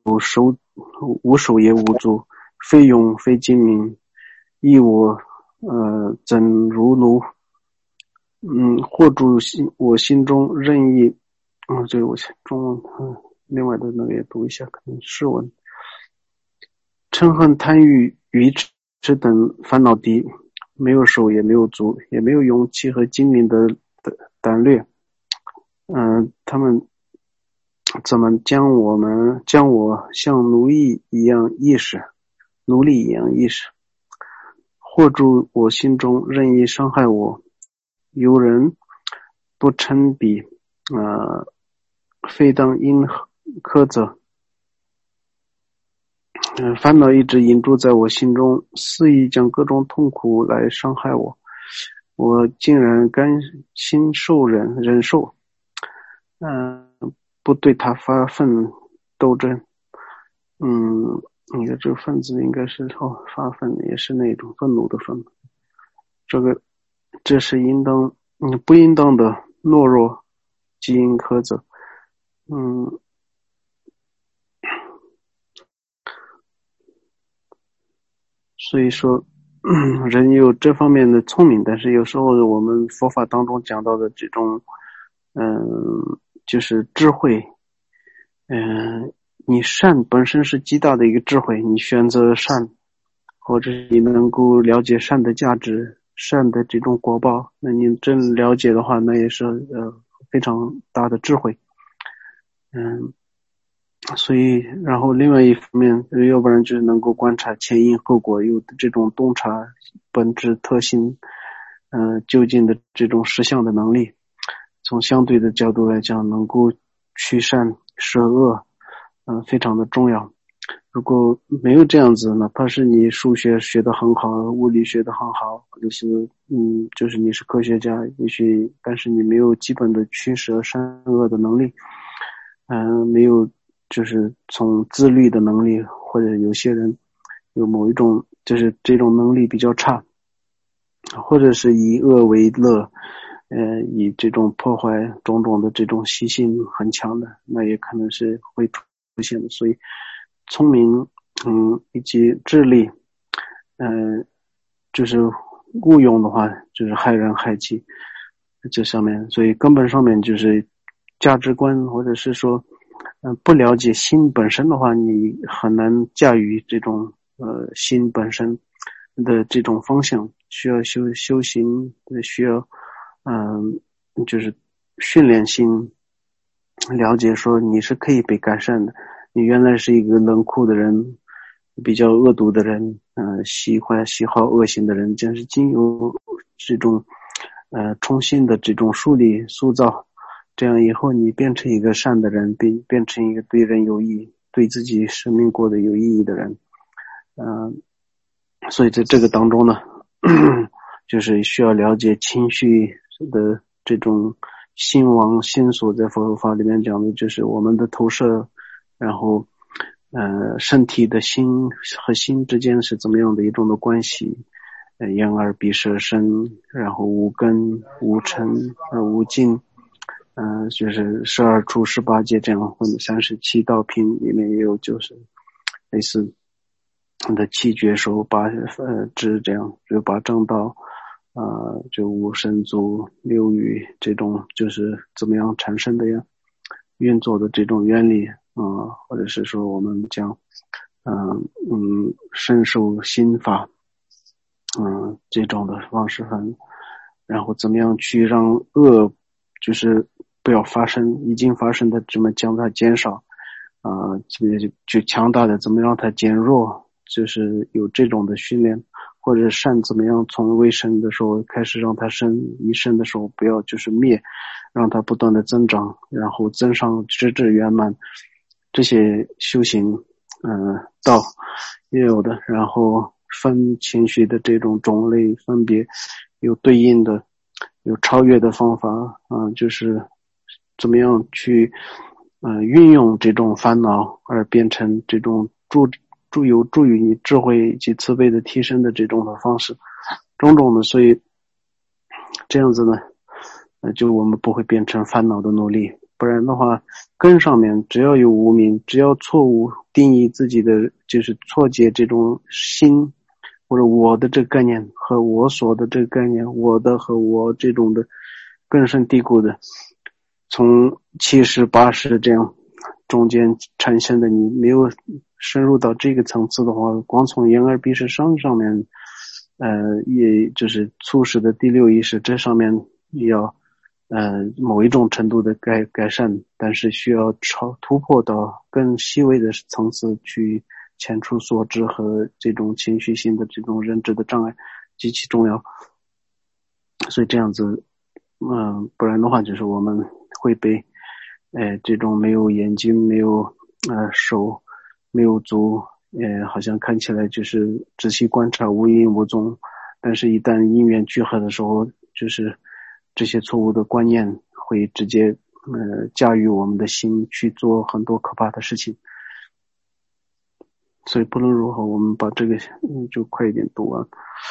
手，无手也无足，非勇非精明，亦我呃怎如奴？嗯，或住心我心中任意，嗯，这个我中文，嗯，另外的那个也读一下，可能诗文。嗔恨贪欲愚痴等烦恼敌，没有手也没有足，也没有勇气和精明的胆略。嗯、呃，他们怎么将我们将我像奴役一样意识，奴隶一样意识，或住我心中任意伤害我？有人不嗔比，呃，非当因苛责。嗯、呃，烦恼一直引住在我心中，肆意将各种痛苦来伤害我，我竟然甘心受忍忍受，嗯、呃，不对他发愤斗争。嗯，你的这个愤字应该是哦，发愤也是那种愤怒的愤。这个这是应当嗯不应当的懦弱，即应苛责。嗯。所以说人有这方面的聪明，但是有时候我们佛法当中讲到的这种嗯就是智慧，嗯你善本身是极大的一个智慧，你选择善，或者你能够了解善的价值，善的这种果报，那你真了解的话，那也是呃非常大的智慧。嗯所以然后另外一方面，要不然就是能够观察前因后果，有这种洞察本质特性呃究竟的这种实相的能力。从相对的角度来讲，能够驱善摄恶，嗯、呃，非常的重要。如果没有这样子，哪怕是你数学学得很好，物理学得很好，或者是嗯，就是你是科学家，也许但是你没有基本的驱舍善恶的能力，嗯、呃，没有就是从自律的能力，或者有些人有某一种就是这种能力比较差，或者是以恶为乐，呃，以这种破坏种种的这种习性很强的，那也可能是会出现的。所以聪明嗯以及智力嗯、呃、就是误用的话就是害人害己，这上面所以根本上面就是价值观，或者是说嗯、呃、不了解心本身的话，你很难驾驭这种呃心本身的这种方向，需要修修行，需要嗯、呃、就是训练心，了解说你是可以被改善的，你原来是一个冷酷的人，比较恶毒的人，嗯、呃，喜欢喜好恶行的人，但是经由这种呃重新的这种树立塑造，这样以后你变成一个善的人，变变成一个对人有益，对自己生命过得有意义的人。嗯、呃，所以在这个当中呢就是需要了解情绪的这种心王心所，在佛法里面讲的就是我们的投射，然后呃身体的心和心之间是怎么样的一种的关系，呃眼耳鼻舌身，然后无根无尘呃无尽，呃就是十二处十八界这样，或者三十七道品里面也有就是类似的七觉手八呃支这样，就八正道呃就五神足六欲这种就是怎么样产生的呀运作的这种原理啊、呃，或者是说我们讲嗯、呃、嗯身受心法嗯、呃、这种的方式很，然后怎么样去让恶就是不要发生，已经发生的怎么将它减少啊、呃、就就强大的怎么让它减弱，就是有这种的训练，或者善怎么样从未生的时候开始让它生，一生的时候不要就是灭，让它不断的增长，然后增上直至圆满，这些修行嗯、呃、道也有的，然后分情绪的这种种类分别有对应的有超越的方法啊、呃，就是怎么样去呃运用这种烦恼而变成这种助助有助于你智慧以及慈悲的提升的这种的方式种种的，所以这样子呢呃就我们不会变成烦恼的奴隶，不不然的话根上面只要有无明，只要错误定义自己的，就是错解这种心或者我的这个概念和我所的这个概念，我的和我这种的根深蒂固的，从七十八十这样中间产生的，你没有深入到这个层次的话，光从眼耳鼻舌身上面呃，也就是促使的第六意识这上面要呃某一种程度的改改善，但是需要超突破到更细微的层次去前出所知和这种情绪性的这种认知的障碍极其重要。所以这样子嗯、呃，不然的话就是我们会被呃这种没有眼睛没有呃手没有足呃好像看起来就是仔细观察无影无踪，但是一旦因缘聚合的时候，就是这些错误的观念会直接呃驾驭我们的心去做很多可怕的事情。所以不论如何我们把这个嗯就快一点读完。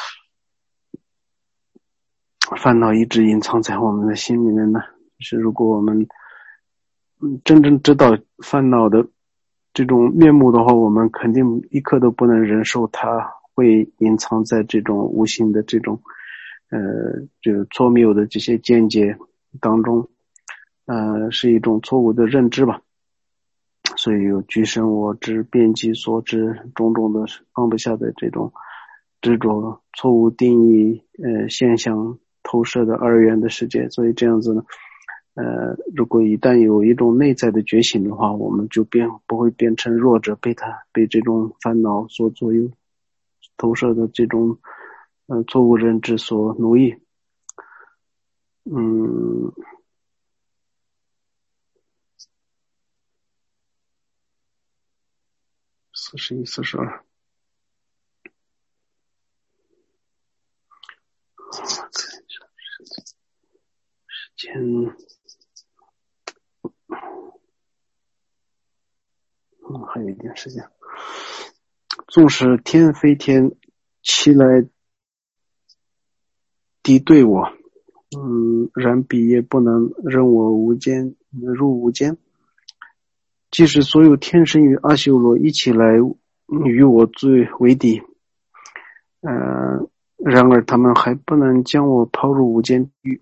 烦恼一直隐藏在我们的心里面呢，就是如果我们真正知道烦恼的这种面目的话，我们肯定一刻都不能忍受它会隐藏在这种无形的这种呃就错谬的这些见解当中，呃是一种错误的认知吧。所以有居生我执遍计所知种种的放不下的这种执着，错误定义呃现象投射的二元的世界。所以这样子呢呃，如果一旦有一种内在的觉醒的话，我们就变不会变成弱者，被他被这种烦恼所左右，投射的这种呃错误认知所奴役。嗯，四十一、四十二，时间。嗯，还有一点时间。纵使天非天，其来敌对我，嗯，然彼也不能任我无间入无间。即使所有天神与阿修罗一起来与我最为敌，呃，然而他们还不能将我抛入无间地狱。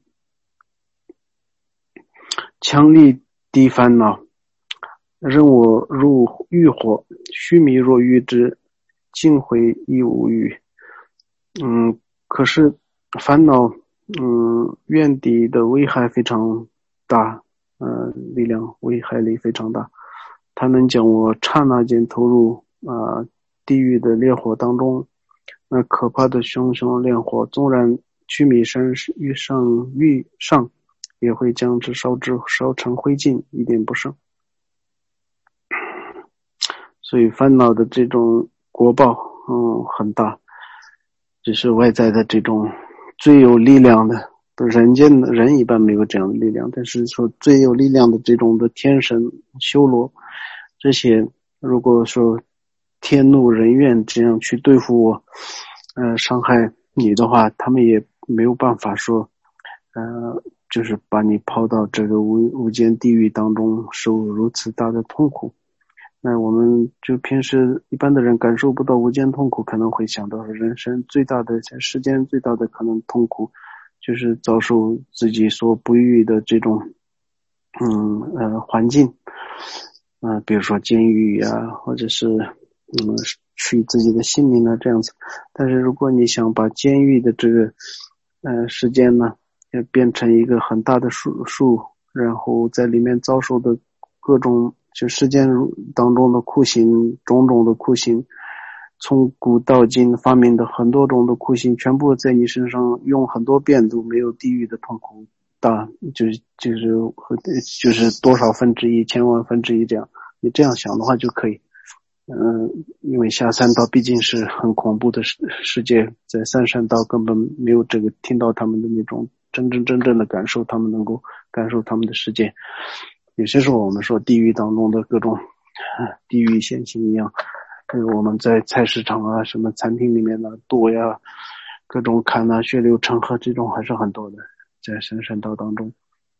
强力敌烦恼，任我入欲火，须弥若遇之，尽毁亦无欲。嗯，可是烦恼，嗯，怨敌的危害非常大，呃，力量危害力非常大，它能将我刹那间投入啊、呃、地狱的烈火当中。那可怕的熊熊烈火，纵然须弥山遇上遇上，也会将之烧至烧成灰烬，一点不剩。所以烦恼的这种果报嗯很大，只是外在的这种最有力量的人间的人一般没有这样的力量，但是说最有力量的这种的天神修罗，这些如果说天怒人怨这样去对付我呃伤害你的话，他们也没有办法说呃就是把你抛到这个无无间地狱当中受如此大的痛苦。那我们就平时一般的人感受不到无间痛苦，可能会想到人生最大的世间最大的可能痛苦就是遭受自己所不欲的这种嗯呃环境，呃比如说监狱啊，或者是嗯取自己的性命啊这样子。但是如果你想把监狱的这个呃时间呢变成一个很大的树树，然后在里面遭受的各种就世间当中的酷刑，种种的酷刑，从古到今发明的很多种的酷刑，全部在你身上用很多遍都没有地狱的痛苦大，就是就是就是多少分之一、千万分之一这样。你这样想的话就可以。嗯，因为下三道毕竟是很恐怖的世世界，在三善道根本没有这个听到他们的那种真真正正的感受，他们能够感受他们的世界。有些时候我们说地狱当中的各种地狱现行一样，比如我们在菜市场啊什么餐厅里面的剁呀各种砍啊血流成河这种还是很多的，在三善道当中。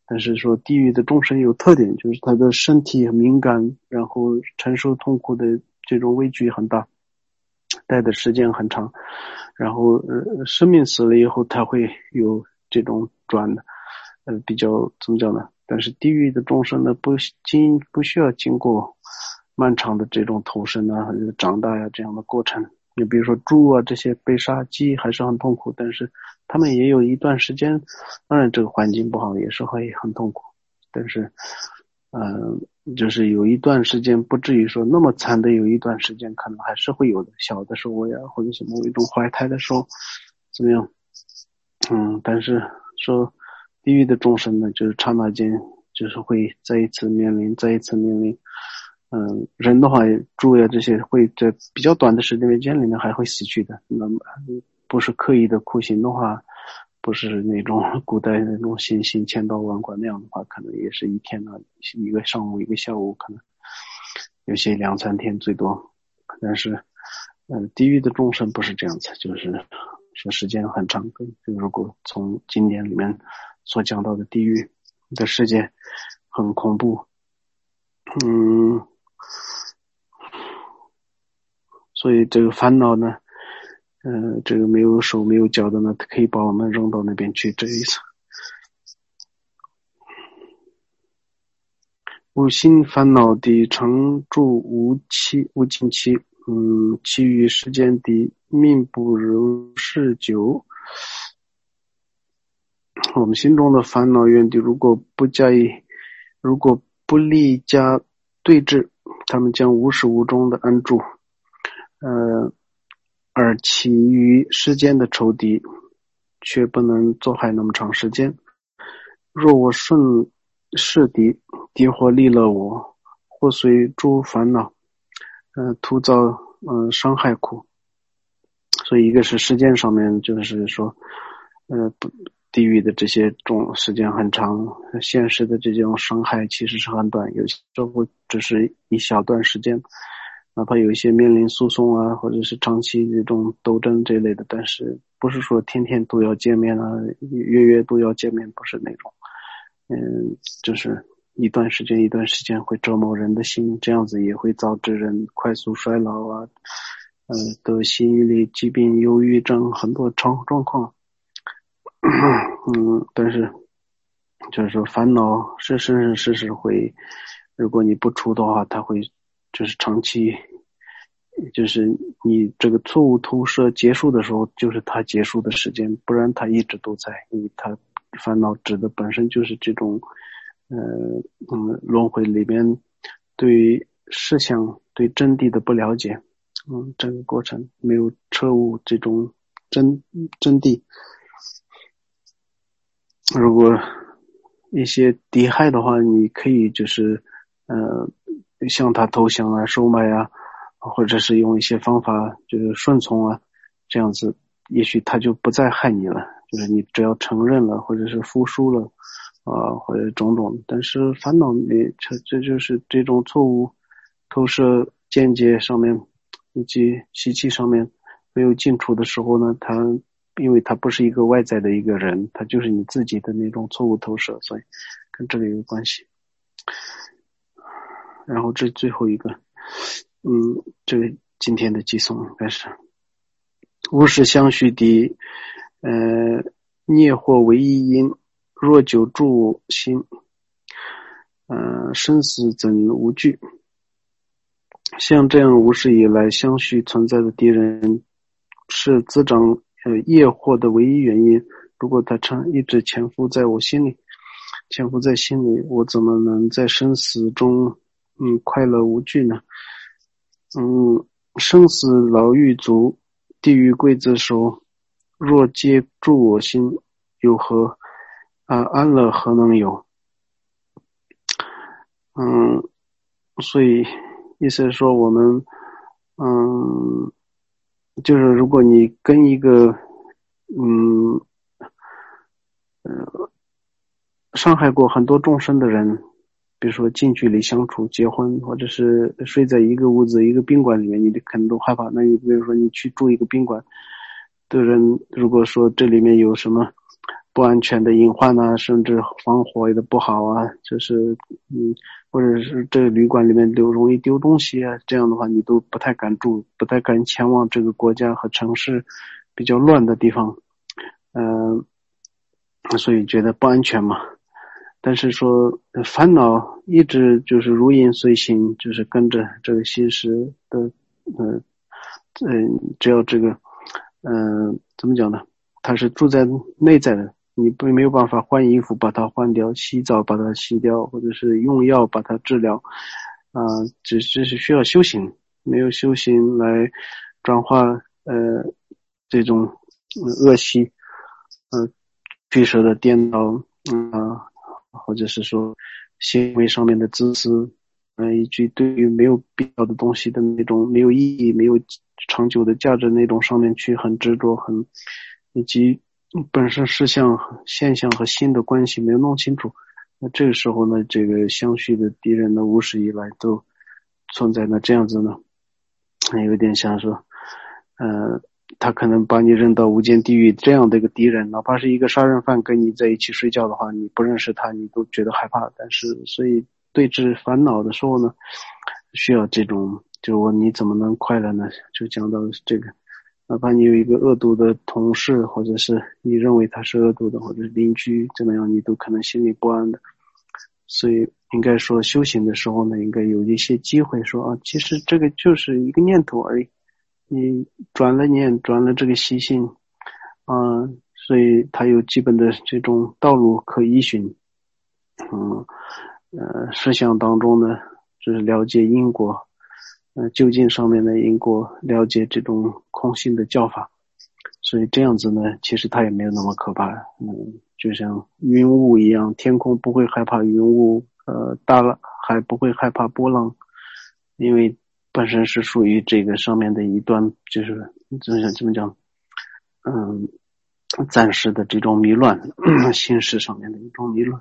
但是说地狱的众生有特点，就是他的身体很敏感，然后承受痛苦的这种畏惧很大，待的时间很长，然后呃生命死了以后他会有这种转的呃比较怎么讲呢？但是地狱的众生呢不经不需要经过漫长的这种投生啊，还有长大呀、啊、这样的过程。你比如说猪啊这些被杀鸡还是很痛苦，但是他们也有一段时间，当然这个环境不好也是会很痛苦，但是嗯、呃，就是有一段时间不至于说那么惨的，有一段时间可能还是会有的，小的时候呀或者是某一种怀胎的时候怎么样，嗯，但是说地狱的众生呢，就是刹那间就是会再一次面临再一次面临嗯，人的话猪呀这些会在比较短的时间里面还会死去的，那么不是刻意的酷刑的话，不是那种古代那种行刑千刀万剐那样的话，可能也是一天呢，一个上午一个下午，可能有些两三天最多。但是呃地狱的众生不是这样子，就是说时间很长，就如果从经典里面所讲到的地狱的世界很恐怖，嗯，所以这个烦恼呢，呃，这个没有手没有脚的呢，可以把我们扔到那边去，这个意思。无心烦恼的常住无期无尽期，嗯，其余世间的命不如是久。我们心中的烦恼怨敌，如果不加以，如果不立加对治，他们将无始无终的安住。呃，而其余世间的仇敌，却不能作害那么长时间。若我顺势敌，敌或利了我，或随诸烦恼，呃，徒造呃伤害苦。所以一个是时间上面，就是说，呃，地狱的这些种时间很长，现实的这种伤害其实是很短，有些时候只是一小段时间，哪怕有一些面临诉讼啊，或者是长期这种斗争这类的，但是不是说天天都要见面啊，月月都要见面，不是那种，嗯，就是一段时间一段时间会折磨人的心，这样子也会导致人快速衰老啊，呃，得心理疾病、忧郁症很多状状况。嗯，但是就是说烦恼是是是是会，如果你不除的话，它会就是长期，就是你这个错误投射结束的时候，就是它结束的时间，不然它一直都在，因为它烦恼指的本身就是这种，呃嗯，轮回里边对事项、对真谛的不了解，嗯，整个过程没有彻悟这种真真谛。如果一些敌害的话，你可以就是呃向他投降啊、收买啊，或者是用一些方法就是顺从啊，这样子也许他就不再害你了，就是你只要承认了或者是服输了啊、呃，或者种种。但是烦恼你这这就是这种错误投射见解上面以及习气上面没有净除的时候呢，他因为他不是一个外在的一个人，他就是你自己的那种错误投射，所以跟这个有关系。然后这最后一个，嗯，这个今天的寄送应该是无始相续的，呃，孽祸为一因，若久住心，呃，生死怎无惧？像这样无始以来相续存在的敌人，是滋长呃业祸的唯一原因。如果他常一直潜伏在我心里，潜伏在心里，我怎么能在生死中嗯快乐无惧呢？嗯，生死牢狱足，地狱刽子手，若皆住我心，有何啊安乐何能有？嗯，所以意思是说我们嗯。就是如果你跟一个嗯呃伤害过很多众生的人，比如说近距离相处、结婚，或者是睡在一个屋子、一个宾馆里面，你可能都害怕。那你比如说你去住一个宾馆的人，如果说这里面有什么不安全的隐患啊，甚至防火的不好啊，就是嗯，或者是这个旅馆里面丢容易丢东西啊，这样的话你都不太敢住，不太敢前往这个国家和城市比较乱的地方，嗯、呃，所以觉得不安全嘛。但是说烦恼一直就是如影随形，就是跟着这个心识的，呃，嗯，只要这个，嗯、呃，怎么讲呢？它是住在内在的，你不没有办法换衣服把它换掉，洗澡把它洗掉，或者是用药把它治疗，啊、呃，只只是需要修行，没有修行来转化呃这种、呃、恶习，呃，俱舍的颠倒，嗯、呃，或者是说行为上面的自私，呃，以及对于没有必要的东西的那种没有意义、没有长久的价值那种上面去很执着，很以及本身事项、现象和心的关系没有弄清楚，那这个时候呢，这个相续的敌人呢，无始以来都存在。那这样子呢，有点像说，呃，他可能把你扔到无间地狱这样的一个敌人，哪怕是一个杀人犯跟你在一起睡觉的话，你不认识他，你都觉得害怕。但是，所以对治烦恼的时候呢，需要这种，就我你怎么能快乐呢？就讲到这个，哪怕你有一个恶毒的同事，或者是你认为他是恶毒的，或者是邻居怎么样，你都可能心里不安的。所以应该说修行的时候呢，应该有一些机会说啊，其实这个就是一个念头而已，你转了念，转了这个习性，啊、呃，所以它有基本的这种道路可依循。嗯，呃，思想当中呢，就是了解因果，呃，究竟上面的因果，了解这种空性的教法。所以这样子呢，其实它也没有那么可怕。嗯，就像云雾一样，天空不会害怕云雾，呃，大海不会害怕波浪，因为本身是属于这个上面的一段，就是就是怎么讲，嗯，暂时的这种迷乱，心识上面的一种迷乱。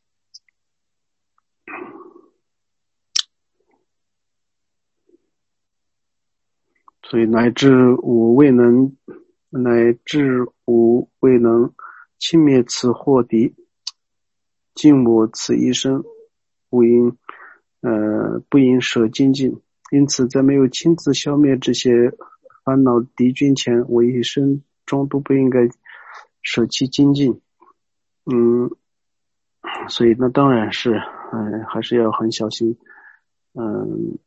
所以乃至我未能，乃至我未能轻灭此祸敌，尽我此一生，不应呃不应舍精进。因此在没有亲自消灭这些烦恼敌军前，我一生中都不应该舍弃精进。嗯，所以那当然是嗯、呃、还是要很小心。嗯，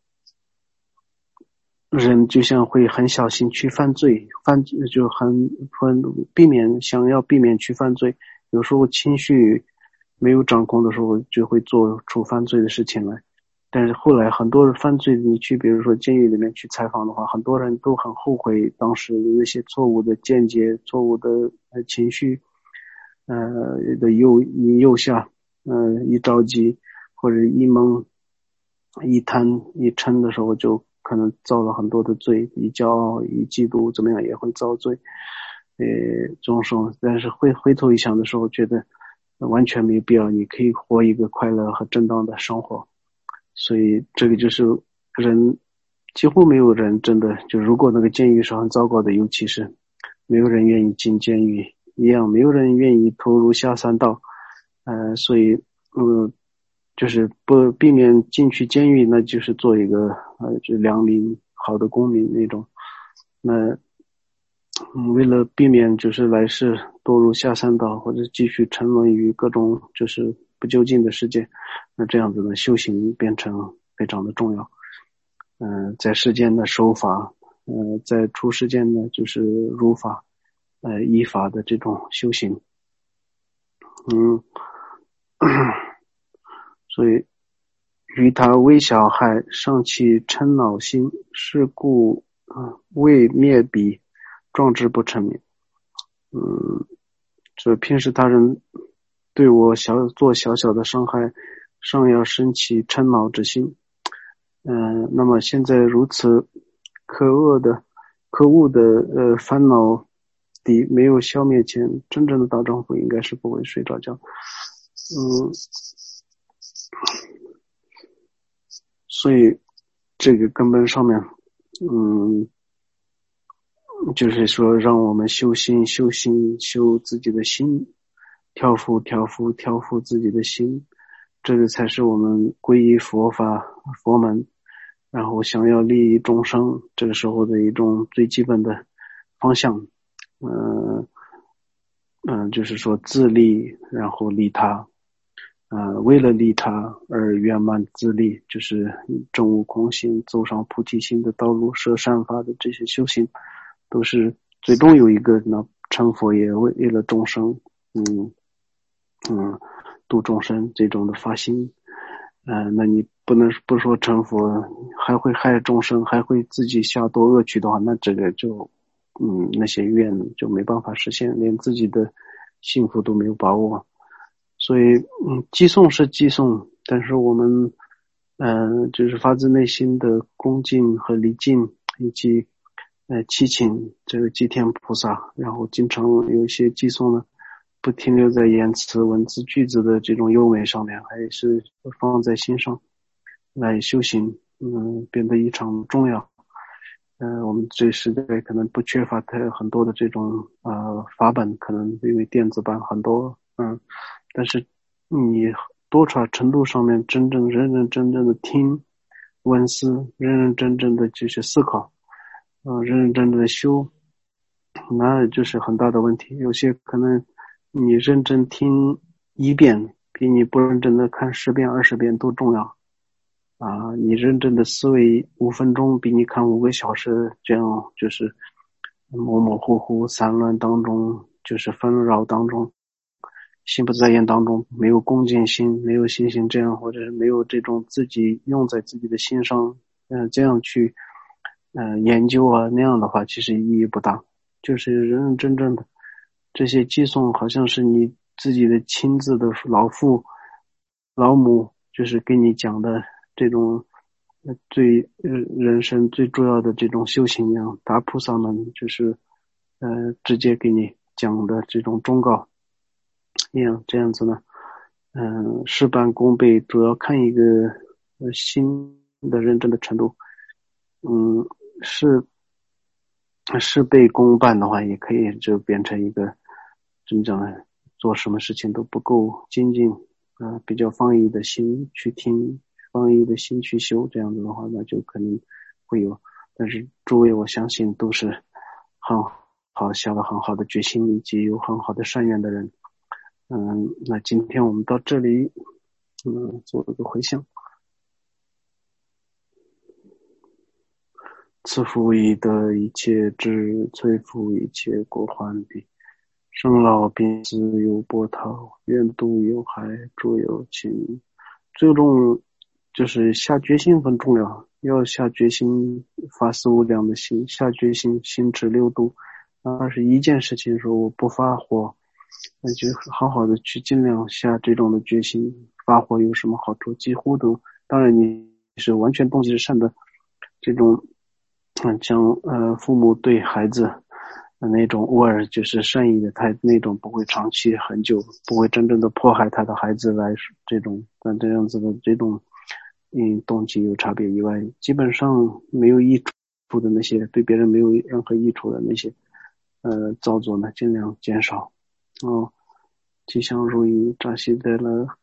人就像会很小心去犯罪，犯就很很避免，想要避免去犯罪。有时候情绪没有掌控的时候，就会做出犯罪的事情来。但是后来很多人犯罪，你去比如说监狱里面去采访的话，很多人都很后悔当时那些错误的见解、错误的情绪，呃的诱引诱下，呃一着急或者一懵、一贪、一嗔的时候就。可能造了很多的罪，以骄傲、以嫉妒怎么样也会造罪，呃，众生。但是回回头一想的时候，觉得完全没有必要，你可以活一个快乐和正当的生活。所以这个就是人几乎没有人真的就，如果那个监狱是很糟糕的，尤其是没有人愿意进监狱一样，没有人愿意投入下三道，呃，所以嗯。就是不避免进去监狱，那就是做一个呃，就良民好的公民那种。那嗯，为了避免就是来世堕入下三道，或者继续沉沦于各种就是不究竟的世界，那这样子呢，修行变成非常的重要。嗯、呃，在世间的守法，呃，在出世间呢就是如法，呃，依法的这种修行。嗯。所以与他为小孩，尚其嗔恼心，是故啊，未灭彼，壮志不成名。嗯，这平时他人对我小做小小的伤害，尚要生起嗔恼之心。嗯、呃，那么现在如此可恶的、可恶的呃烦恼敌没有消灭前，真正的大丈夫应该是不会睡着觉。嗯。所以这个根本上面，嗯，就是说让我们修心、修心、修自己的心， 调伏调伏调伏自己的心，这个才是我们皈依佛法佛门，然后想要利益众生这个时候的一种最基本的方向。嗯嗯、呃，就是说自利，然后利他。呃，为了利他而圆满自利，就是证悟空性，走上菩提心的道路，摄善法的这些修行，都是最终有一个呢，成佛也为为了众生，嗯嗯，度众生这种的发心。呃，那你不能不说成佛，还会害众生，还会自己下堕恶趣的话，那这个就，嗯，那些愿就没办法实现，连自己的幸福都没有把握。所以，嗯，寄送是寄送，但是我们，呃，就是发自内心的恭敬和礼敬，以及，呃，祈请这个祭天菩萨，然后经常有一些寄送呢，不停留在言辞、文字、句子的这种优美上面，还是放在心上来修行，嗯，变得异常重要。呃，我们这个时代可能不缺乏太很多的这种呃法本，可能因为电子版很多，嗯，但是你多少程度上面真正认认真真的听闻思，认认真真的就是思考，嗯、呃，认认真真的修，那就是很大的问题。有些可能你认真听一遍，比你不认真的看十遍、二十遍都重要。啊，你认真的思维五分钟，比你看五个小时这样就是模模糊糊、散乱当中，就是纷扰当中，心不在焉当中，没有恭敬心，没有信心，这样或者是没有这种自己用在自己的心上，嗯、呃，这样去，呃，研究啊，那样的话其实意义不大。就是认认真真的这些寄送，好像是你自己的亲自的老父、老母，就是给你讲的这种最人生最重要的这种修行一样，大菩萨们就是呃直接给你讲的这种忠告一样，这样子呢，嗯、呃，事半功倍，主要看一个呃心的认真的程度，嗯，是事倍功半的话，也可以就变成一个怎么讲呢？做什么事情都不够精进，啊、呃，比较放逸的心去听，放逸的心去修，这样子的话，那就可能会有。但是诸位，我相信都是很好下了很好的决心，以及有很好的善愿的人。嗯，那今天我们到这里，嗯，做了个回向。赐福以得一切智，摧伏一切过患病。生老病死有波涛，愿度有害，诸有情。最终就是下决心很重要，要下决心发四无量的心，下决心心持六度。哪怕是一件事情说我不发火，那就好好的去尽量下这种的决心。发火有什么好处？几乎都，当然你是完全动机是善的，这种嗯，像呃父母对孩子的那种偶尔就是善意的，他那种不会长期很久，不会真正的迫害他的孩子来这种，但这样子的这种嗯动机有差别以外，基本上没有益处的那些，对别人没有任何益处的那些呃造作呢，尽量减少。哦，吉祥如意，扎西德勒。